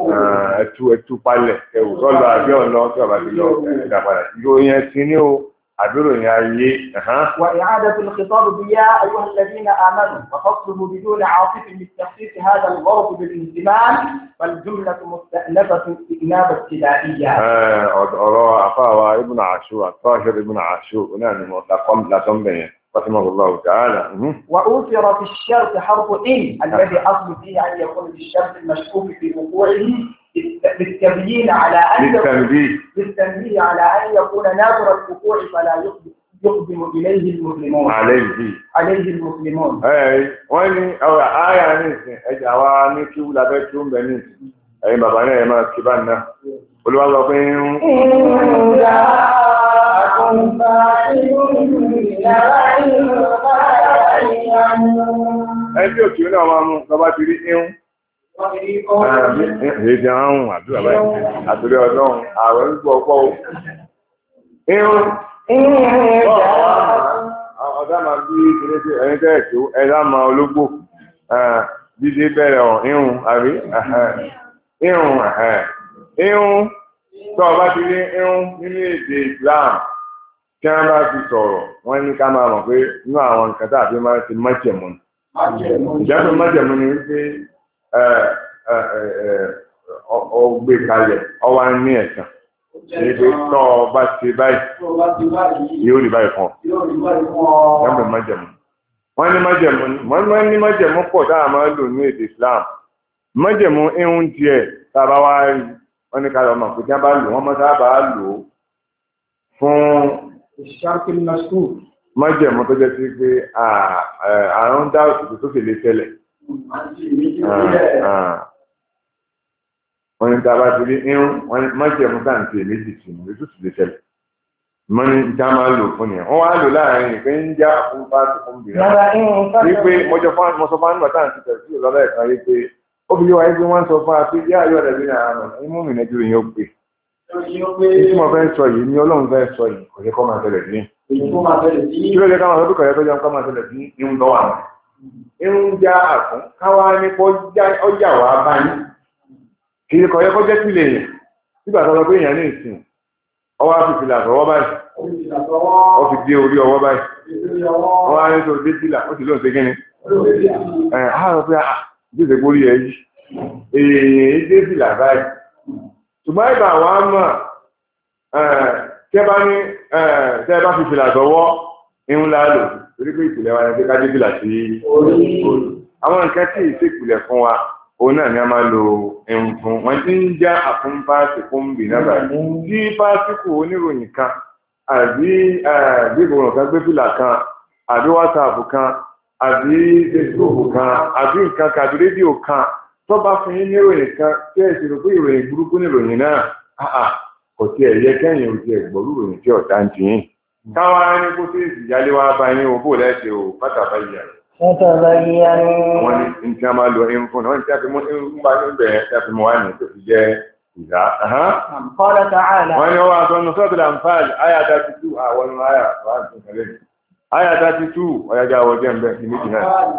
Speaker 2: ẹtú ẹtú palẹ̀ ẹwù tó lọ àbí ọ̀nà tí ọba ti lọ ẹ̀dá padà ìròyìn ẹ̀sìn ní o
Speaker 1: àdúrò yẹn ayé.
Speaker 2: وإعادة الخطاب بيا أيها الذين آمنوا وفصله بدون عاطف للتخصيص هذا الغرض بالانتمام فالجملة مستأنفة استئناف ابتدائية.
Speaker 1: أرى أخاه ابن عاشور الطاهر ابن عاشور نعم وتقم لا تنبه رحمه الله تعالى.
Speaker 2: وأوثر في الشرط حرف إن الذي أصل فيه أن يكون للشرط المشكوك في وقوعه بالتبيين على أن
Speaker 1: بالتنبيه
Speaker 2: بالتنبيه على أن يكون نادر الوقوع فلا يقدم يقدم إليه المسلمون
Speaker 1: عليه
Speaker 2: عليه المسلمون.
Speaker 1: أي وين أو آية نيسي أجاوا نيكيو لا بيتوم بنيسي أي بابا نيا ما كبرنا قلوا الله بين
Speaker 3: إن جاءكم فاسق
Speaker 1: ẹbí òkè náà máa mú lọ́bá ti rí ihun èdè àrùn àdúrà báyìí àtòrí ọlọ́run ààrẹ ń gbọ́ ọpọ́ ihun ọ̀dá máa bí ìrẹsì ẹni tẹ́ẹ̀ tó ẹ̀dá máa ológbò dídé bẹ̀rẹ̀ ọ̀ ihun àrí ihun ihun tó ọba ti rí ihun nínú èdè Islam kí wọ́n bá fi sọ̀rọ̀ wọ́n ní ká máa mọ̀ pé inú àwọn nǹkan tá àfi máa ti májẹ̀mú ni. ìjábọ̀ májẹ̀mú ni wípé ọgbẹ́ kalẹ̀ ọwá ní ẹ̀sán ní pé tọ́ ọ bá ṣe báyìí yóò rí báyìí fún ọ. ìjábọ̀ májẹ̀mú. wọ́n ní májẹ̀mú wọ́n ní májẹ̀mú pọ̀ tá a máa lò ní èdè Islam. májẹ̀mú ihun tiẹ̀ tá a bá wá rí wọ́n ní ká lọ mọ̀ pé tí wọ́n bá lò wọ́n mọ́ sábà lò ó fún
Speaker 2: الشرط المشكوك
Speaker 1: májẹ̀mú tó jẹ́ sí pé àrùn dá òṣìṣẹ́ tó sì lè tẹ́lẹ̀. wọ́n ní tá a bá ti rí irun májẹ̀mú táǹtì méjì sí ní tó sì lè tẹ́lẹ̀. wọ́n ní ìjà máa ń lò fún yẹn. wọ́n wá lò láàrin ìpín ń já àfúnpá tó fún bìnrin. wípé mọ́jọ fún àwọn sọ́fà nígbà táǹtì tẹ̀sí ìlọ́lá ẹ̀ka yìí pé ó fi yé wa pé wọ́n sọ fún wa pé yá ayọ̀ rẹ̀ bí i àná ìmú mi nàìjíríà yóò pè. Tí mo fẹ́ sọ yìí ni Ọlọ́run fẹ́ sọ yìí kò yẹ kó máa tẹ̀lẹ̀ sí. Kí ló yẹ ká máa sọ kò yẹ kó jẹun ká máa tẹ̀lẹ̀ sí ihun tó wà. Ihun já àkún káwá ní kó ọjà wà báyìí. Kì í kò yẹ kó jẹ́ sílẹ̀ yẹn. Nígbà tó lọ pé èèyàn ní ìsìn, ọwọ́ á fi fìlà sọ̀wọ́ báyìí. Ó fi dé orí ọwọ́ báyìí. Ọwọ́ á ní tó dé sílà, ó sì lóun ṣe kí ni. Ẹ̀ á rọ pé à bí ìṣègbè orí ẹ̀ yìí. Èèyàn dé sílà báyìí. Ṣùgbọ́n ìgbà wa mọ̀ tẹ́ bá ní tẹ́ bá fi fìlà sọ́wọ́ ihun lálò torí pé ìpìlẹ̀ wa ni pé kájí fìlà sí orí. Àwọn nǹkan tí ì ṣèpìlẹ̀ fún wa òun náà ni a máa lo ihun fún. Wọ́n ti ń já àfún páàsì fún bì náà báyìí. Tí pásíkù oníròyìn kan àbí gbígbòrò kan gbé fìlà kan àbí wásaàpù kan àbí Facebook kan àbí nǹkan kan àbí rédíò kan. Tó bá fún yín níròyìn kan tí ẹ sì rò pé ìròyìn burúkú níròyìn náà kò tí ẹ yẹ kẹ́yìn ò tí ẹ gbọ́rú ìròyìn tí ọ̀tá ń ti yín. káwá ní kó sí ìyálé wá bá yín òbó lẹ́sẹ̀ o pátábá yìí.
Speaker 3: pátábá yìí.
Speaker 1: wọ́n ní ní tí a máa lo ẹyin fún un wọ́n ní tí a fi mú ń bá ń bẹ̀rẹ̀ tí a fi mú wá ní tó fi jẹ́ ìdá. wọ́n ní wọ́n wá sọ nù sọ́ọ̀tù Anfal àyà thirty two àwọn ọmọ àyà wà á tún kẹlẹ́ àyà thirty two ọ̀yájà wọ jẹ́ ń bẹ́ ní méjì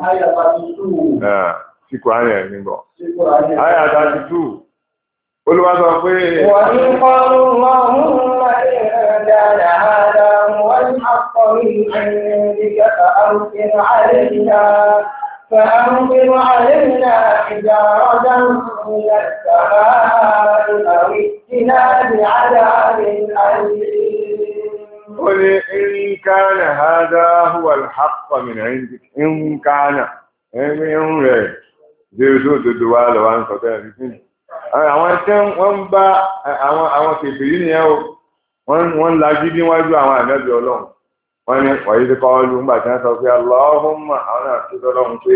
Speaker 1: náà. Síkò ààrẹ ẹ̀ nígbọ̀. Àyà thirty two. Olúwa sọ pé.
Speaker 3: Wọ́n ní kọ́lù Allahumma in kana hadha huwa al-haqqa min 'indika fa'amtir 'alaynā fa'amtir 'alaynā hijaratan min as-samā'i aw i'tinā bi'adhabin alīm.
Speaker 1: Ó ní in kana hadha huwa al-haqqa min 'indika. In kana. Ẹ̀mí ń rẹ̀. Jésù òdodo wa lọ wá ń sọ bẹ́ẹ̀ ní fún àwọn ẹ̀ṣẹ́ wọ́n ń bá àwọn àwọn kèfèrí nìyẹn o wọ́n ń lajú níwájú àwọn ànábì Ọlọ́run wọ́n ní wàyí ti kọ́ lu ńgbà tí wọ́n sọ pé Allahumma àwọn náà tó tọ́lọ́run pé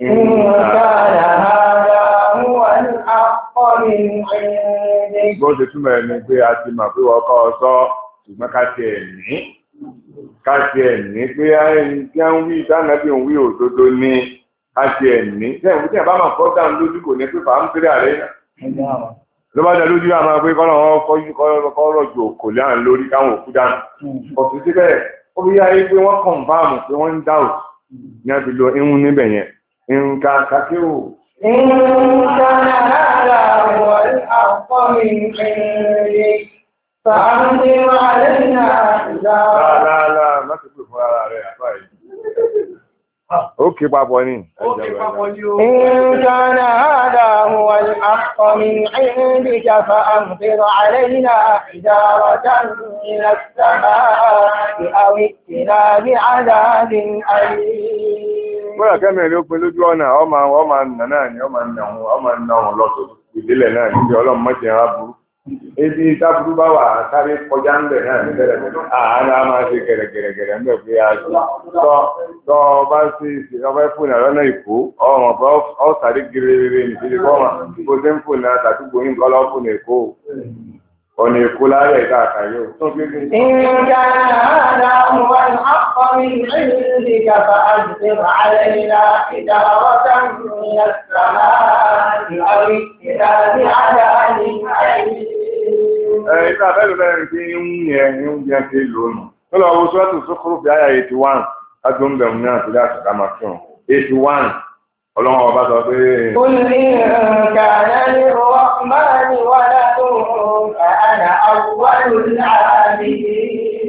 Speaker 1: bó ṣe túmọ̀ ẹ̀ ni pé a ti mọ̀ pé wọ́n kọ́ ọ sọ ṣùgbọ́n ká tiẹ̀ ní ká tiẹ̀ ní pé ẹni tí wọ́n wí ìdánábì òun wí òdodo ní àti ẹ̀mí tẹ́yìn tí ẹ̀ bá máa kọ́ dáhùn lójú kò ní pé fàá ń pèrè àrẹ náà ló bá dá lójú àmà pé kọ́nà wọn kọ́ rọ̀jò kò láàrín lórí káwọn òkú dáhùn ọ̀sùn síbẹ̀ ó fi yáyé pé wọ́n kọ̀ǹfàmù pé wọ́n ń dáhùn ní a fi lo ihun níbẹ̀ yẹn nǹkan kàkí ò.
Speaker 3: nǹkan àlàáfíà wọ̀ àkọ́ mi fẹ́ẹ́ فأمطر علينا
Speaker 1: láàlá má ti pè fún ara rẹ̀ àbá yìí. Ó kí papọ̀ ní.
Speaker 2: Ó kí papọ̀ ní o.
Speaker 3: إن كان هذا هو الحق من عندك فأمطر علينا حجارة من السماء أو ائتنا بعذاب أليم.
Speaker 1: Bọ́lá kẹ́mẹ̀ ló pin lójú ọ̀nà ọmọ ọmọ nà náà ni ọmọ nà ọmọ nà ọ̀hún lọ́sọ̀ ìdílé náà ní bí ọlọ́run mọ́jẹ̀ ara burú. Ebi tábùrú bá wà sáré kọjá ń bẹ̀ náà ní bẹ̀rẹ̀ bẹ̀rẹ̀. Àárá máa ṣe gẹ̀rẹ̀gẹ̀rẹ̀gẹ̀rẹ̀ ń bẹ̀ pé a ṣe. Tọ́ tọ́ ọba sí ọba fún ìrànlọ́ náà ìkó ọmọ ọba ọ sáré gírèrè nìṣẹ́lẹ̀ fọ́ọ̀mà bó ṣe ń fún náà tàdúgbò yín kọ́ lọ́ fún èkó. Ọ̀nà èkó láyé ìta àkàyò.
Speaker 3: إن كان هذا هو الحق من عندك فأمطر علينا حجارة من السماء أو ائتنا بعذاب أليم.
Speaker 1: Ìta abẹ́lú bẹ́rẹ̀ tí ń yẹ ní oúnjẹ tí lónìí. Tó lọ wo sọ́tù sókúrú fi àyà eighty one láti ń bẹ̀rù náà sílẹ̀ àṣìká máa fi hàn. eighty one ọlọ́run ọba sọ pé.
Speaker 3: قل إن كان للرحمن ولد فأنا أول العابدين.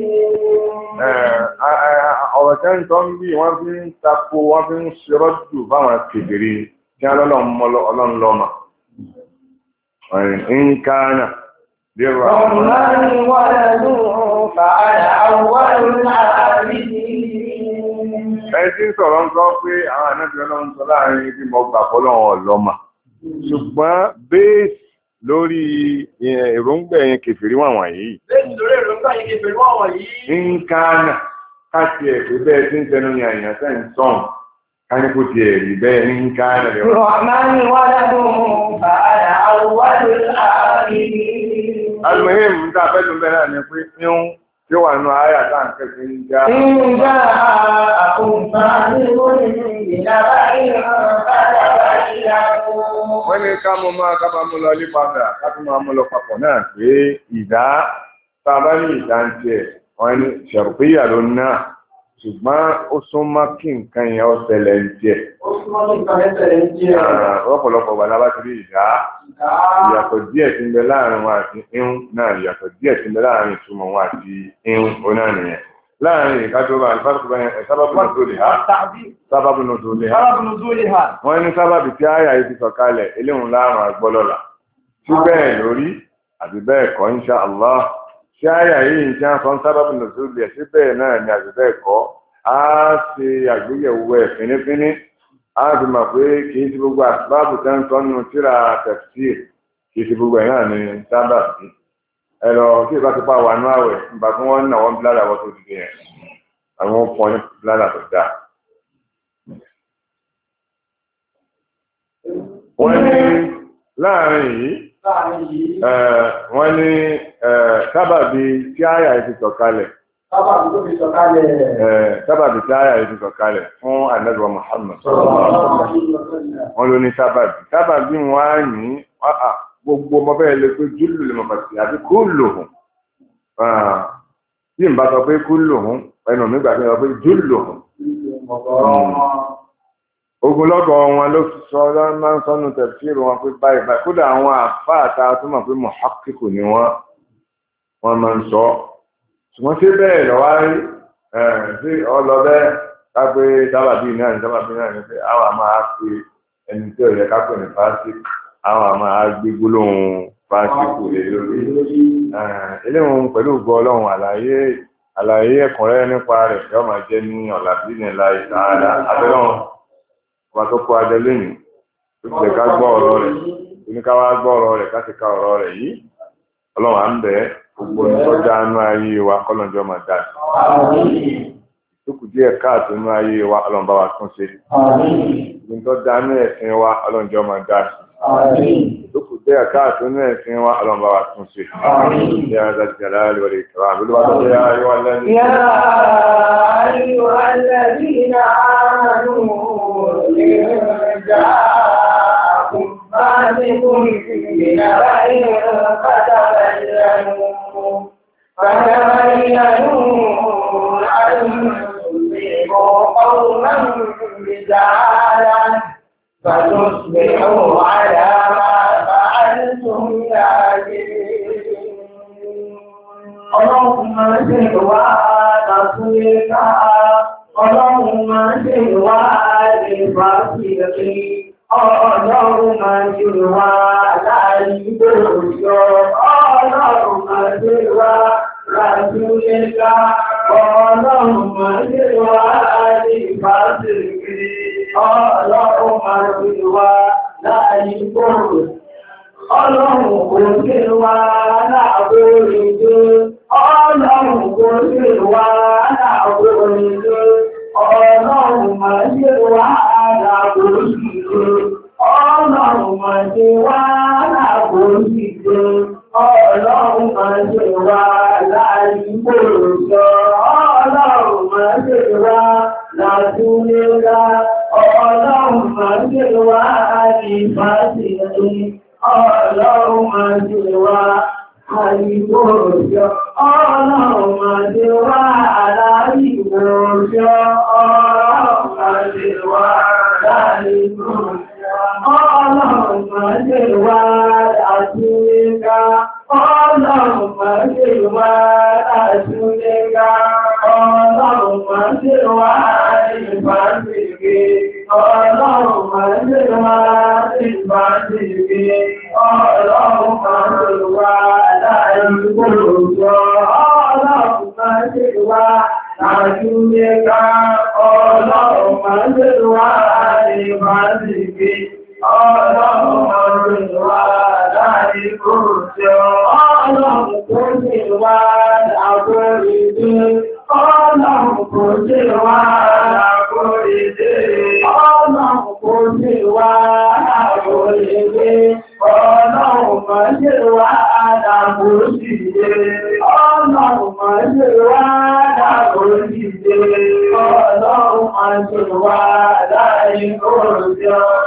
Speaker 1: Ọ̀rọ̀ tẹ́ ń tọ́ ń bí wọ́n fi ń tako wọ́n fi ń ṣerọ́jù fáwọn kèdèrè tí ọlọ́run lọ́mà. Nǹkan
Speaker 3: الرحمن ولد فأنا أول العابدين.
Speaker 1: Ẹni tí ń sọ̀rọ̀ ń sọ pé àwọn ànábì ọlọ́run sọ láàrin ibi mọ̀ gbà fọ́lọ́run ọ̀lọ́mà. Ṣùgbọ́n bẹ́ẹ̀sì lórí èròǹgbà yẹn kèfèrí wọ̀n wọ̀nyí.
Speaker 2: Bẹ́ẹ̀ni lórí èròǹgbà yẹn kèfèrí wọ̀n wọ̀nyí.
Speaker 1: Nǹkan káàkiri ẹ̀kọ́ bẹ́ẹ̀ tí ń tẹnu ní àyàn sẹ́ ń sọ̀n káni kò tiẹ̀ rí bẹ́ẹ̀ nǹkan rẹ̀.
Speaker 3: الرحمن ولد فأنا أول العابدين.
Speaker 1: Al-muhim ń tà fẹ́lú bẹ́ẹ̀ náà ni pé yún tí ó wà nínú àyà táǹkẹ́ fi ń já.
Speaker 3: إن جاءكم فاسق بنبأ فتبينوا.
Speaker 1: Wọ́n ní ká mú máa ká máa mú lọ ní padà ká tún máa mú lọ papọ̀ náà pé ìdá tá a bá ní ìdá ń tiẹ̀ wọ́n ní ṣẹ̀rùpéyà ló náà ṣùgbọ́n ó sún mọ́ kí nǹkan yẹn ó ṣẹlẹ̀ ń tiẹ̀.
Speaker 2: Ó sún mọ́ kí nǹkan yẹn ṣẹlẹ̀ ń tiẹ̀.
Speaker 1: Ọ̀pọ̀lọpọ̀ wà lábá ti rí ìdá. Ìyàtọ̀ díẹ̀ ti ń bẹ láàrin wọn àti ihun náà ìyàtọ̀ díẹ̀ ti ń bẹ láàrin ìtumọ̀ wọn àti ihun oná nìyẹn. Láàrin ìkájọba alifásitì sábàbù nùzúlì ha. Sábàbù nùzúlì ha.
Speaker 2: Sábàbù nùzúlì ha.
Speaker 1: Wọ́n ní sábàbù tí àyà yìí ti sọ̀kalẹ̀ eléhùn láàrùn àgbọ́lọ́lá. Tí bẹ́ẹ̀ lórí àbí bẹ́ẹ̀ kọ́ insha Allah. Ṣé àyà yìí ń jẹ́ sọ sábàbù nùzúlì ẹ̀ sí bẹ́ẹ̀ náà ni àbí bẹ́ẹ̀ kọ́. A ṣe àgbéyẹ̀wò ẹ̀ fínífíní. A fi mọ̀ pé kì í ti gbogbo àsìbáàbù tẹ́ ń sọ nínú tíra tafsir kì í ti gbogbo ẹ̀ náà ní sábàbù. Ẹ̀rọ tí ìbá ti pa wà ní àwẹ̀ nígbà tí wọ́n ń nà wọ́n bíládà wọ́n tó ti dé yẹn. Àwọn ọkọ̀ ní bíládà tó dáa. Wọ́n ní láàrin yìí, wọ́n ní sábàbí tí àyà ti sọ̀kalẹ̀.
Speaker 2: Sábàbí tó fi sọ̀kalẹ̀.
Speaker 1: Sábàbí tí àyà ti sọ̀kalẹ̀ fún Ànábì wa Muhammad. Wọ́n ló ní sábàbí. Sábàbí wọn á ní gbogbo ọmọ bẹ́ẹ̀ lè pé júlù lè mọ̀ pàtàkì àti kó lò hùn. Bí n bá sọ pé kó lò hùn, ẹnu mi gbà pé sọ pé júlù hùn. Ogunlọ́gọ̀ wọn ló sọ máa ń sọnù tẹ̀síìrì wọn pé báyìí báyìí kódà àwọn àfáà tá a tún mọ̀ pé mọ̀hákìkù ni wọ́n wọ́n máa ń sọ. Ṣùgbọ́n ṣé bẹ́ẹ̀ lọ́wọ́ rí ṣé ọlọ bẹ́ẹ̀ ká pé sábàbí náà ní sábàbí náà ní pé àwọn àmọ́ á pe ẹni tí ò yẹ ká pè ní fásitì àwọn àmọ́ á gbé gbólóhùn fásitì lé lórí. Eléwọ̀n pẹ̀lú ògbọ́ ọlọ́run àlàyé àlàyé ẹ̀kúnrẹ́rẹ́ nípa rẹ̀ yóò máa jẹ́ ní ọ̀là bíi láì sáádá abẹ́rẹ́ wọn tó kó adé lẹ́yìn tó ti ká gbọ́ ọ̀rọ̀ rẹ̀ oníkáwá gbọ́ ọ̀rọ̀ rẹ̀ ká ti ka ọ̀rọ̀ rẹ̀ yìí ọlọ́run à ń bẹ̀ gbogbo ìtọ́jà inú ayé wa kọ́lọ́njọ́ máa dà sí. Tókù díẹ̀ káàtó inú ayé wa ọlọ́run bá wa tún ṣe. Ìtọ́jà inú ẹ̀sìn wa ọlọ́njọ́ máa dà sí. Tókù díẹ̀ káàtó inú ẹ̀sìn wa ọlọ́run bá wa tún ṣe. Ṣé ara ti jàlá lórí ìkọ́ra àbí ló wá tó yá ayé wa lẹ́nu.
Speaker 3: يا أيها الذين آمنوا إن جاءكم فاسق بنبأ فتبينوا فتبينوا أن تصيبوا قوما بجهالة فتصبحوا على ما فعلتم نادمين. ọlọ́run máa ṣe wá àtàkùnlé ká ọlọ́run máa ṣe wá àlèfà kìrì ọlọ́run máa ṣe wá láàrígbò òṣọ́ ọlọ́run máa ṣe wá ràtúnlé ká ọlọ́run máa ṣe wá àlèfà kìrì ọlọ́run máa ṣe wá láàrígbò òṣọ́ ọlọ́run kò ṣe wá láàbò ìjọ ọlọ́run kò ṣe wá láàbò ìjọ ọlọ́run máa ṣe wá láàbò ìjọ ọlọ́run máa ṣe wá láàbò ìjọ ọlọ́run máa ṣe wá láàbò ìjọ ọlọ́run máa ṣe wá láàbúlélá ọlọ́run máa ṣe wá àìfàṣìlẹ̀ ọlọ́run máa ṣe wá àìgbò òṣọ́ ọlọ́run máa ṣe wá aláìgbò òṣọ́ ọlọ́run máa ṣe wá aláìgbò òṣọ́ ọlọ́run máa ṣe wá àtúnlẹ́ká ọlọ́run máa ṣe wá àtúnlẹ́ká ọlọ́run máa ṣe wá ìfàṣìlẹ̀ ọlọ́run máa ṣe wá ìfàṣìlẹ̀ ọlọ́run máa ṣe wá láìgbò òṣọ́ ọlọ́run máa ṣe wá àtúnlẹ́ká ọlọ́run máa ṣe wá ìfàṣìlẹ̀ ọlọ́run máa ṣe wá láìgbò òṣọ́ ọlọ́run kò ṣe wá láàbò ìdí ọlọ́run kò ṣe wá láàbò ìdí ọlọ́run kò ṣe wá láàbò ìdí ọlọ́run máa ṣe wá láàbò ìdí ọlọ́run máa ṣe wá láàbò ìdí ọlọ́run máa ṣe wá láìgbò òṣọ́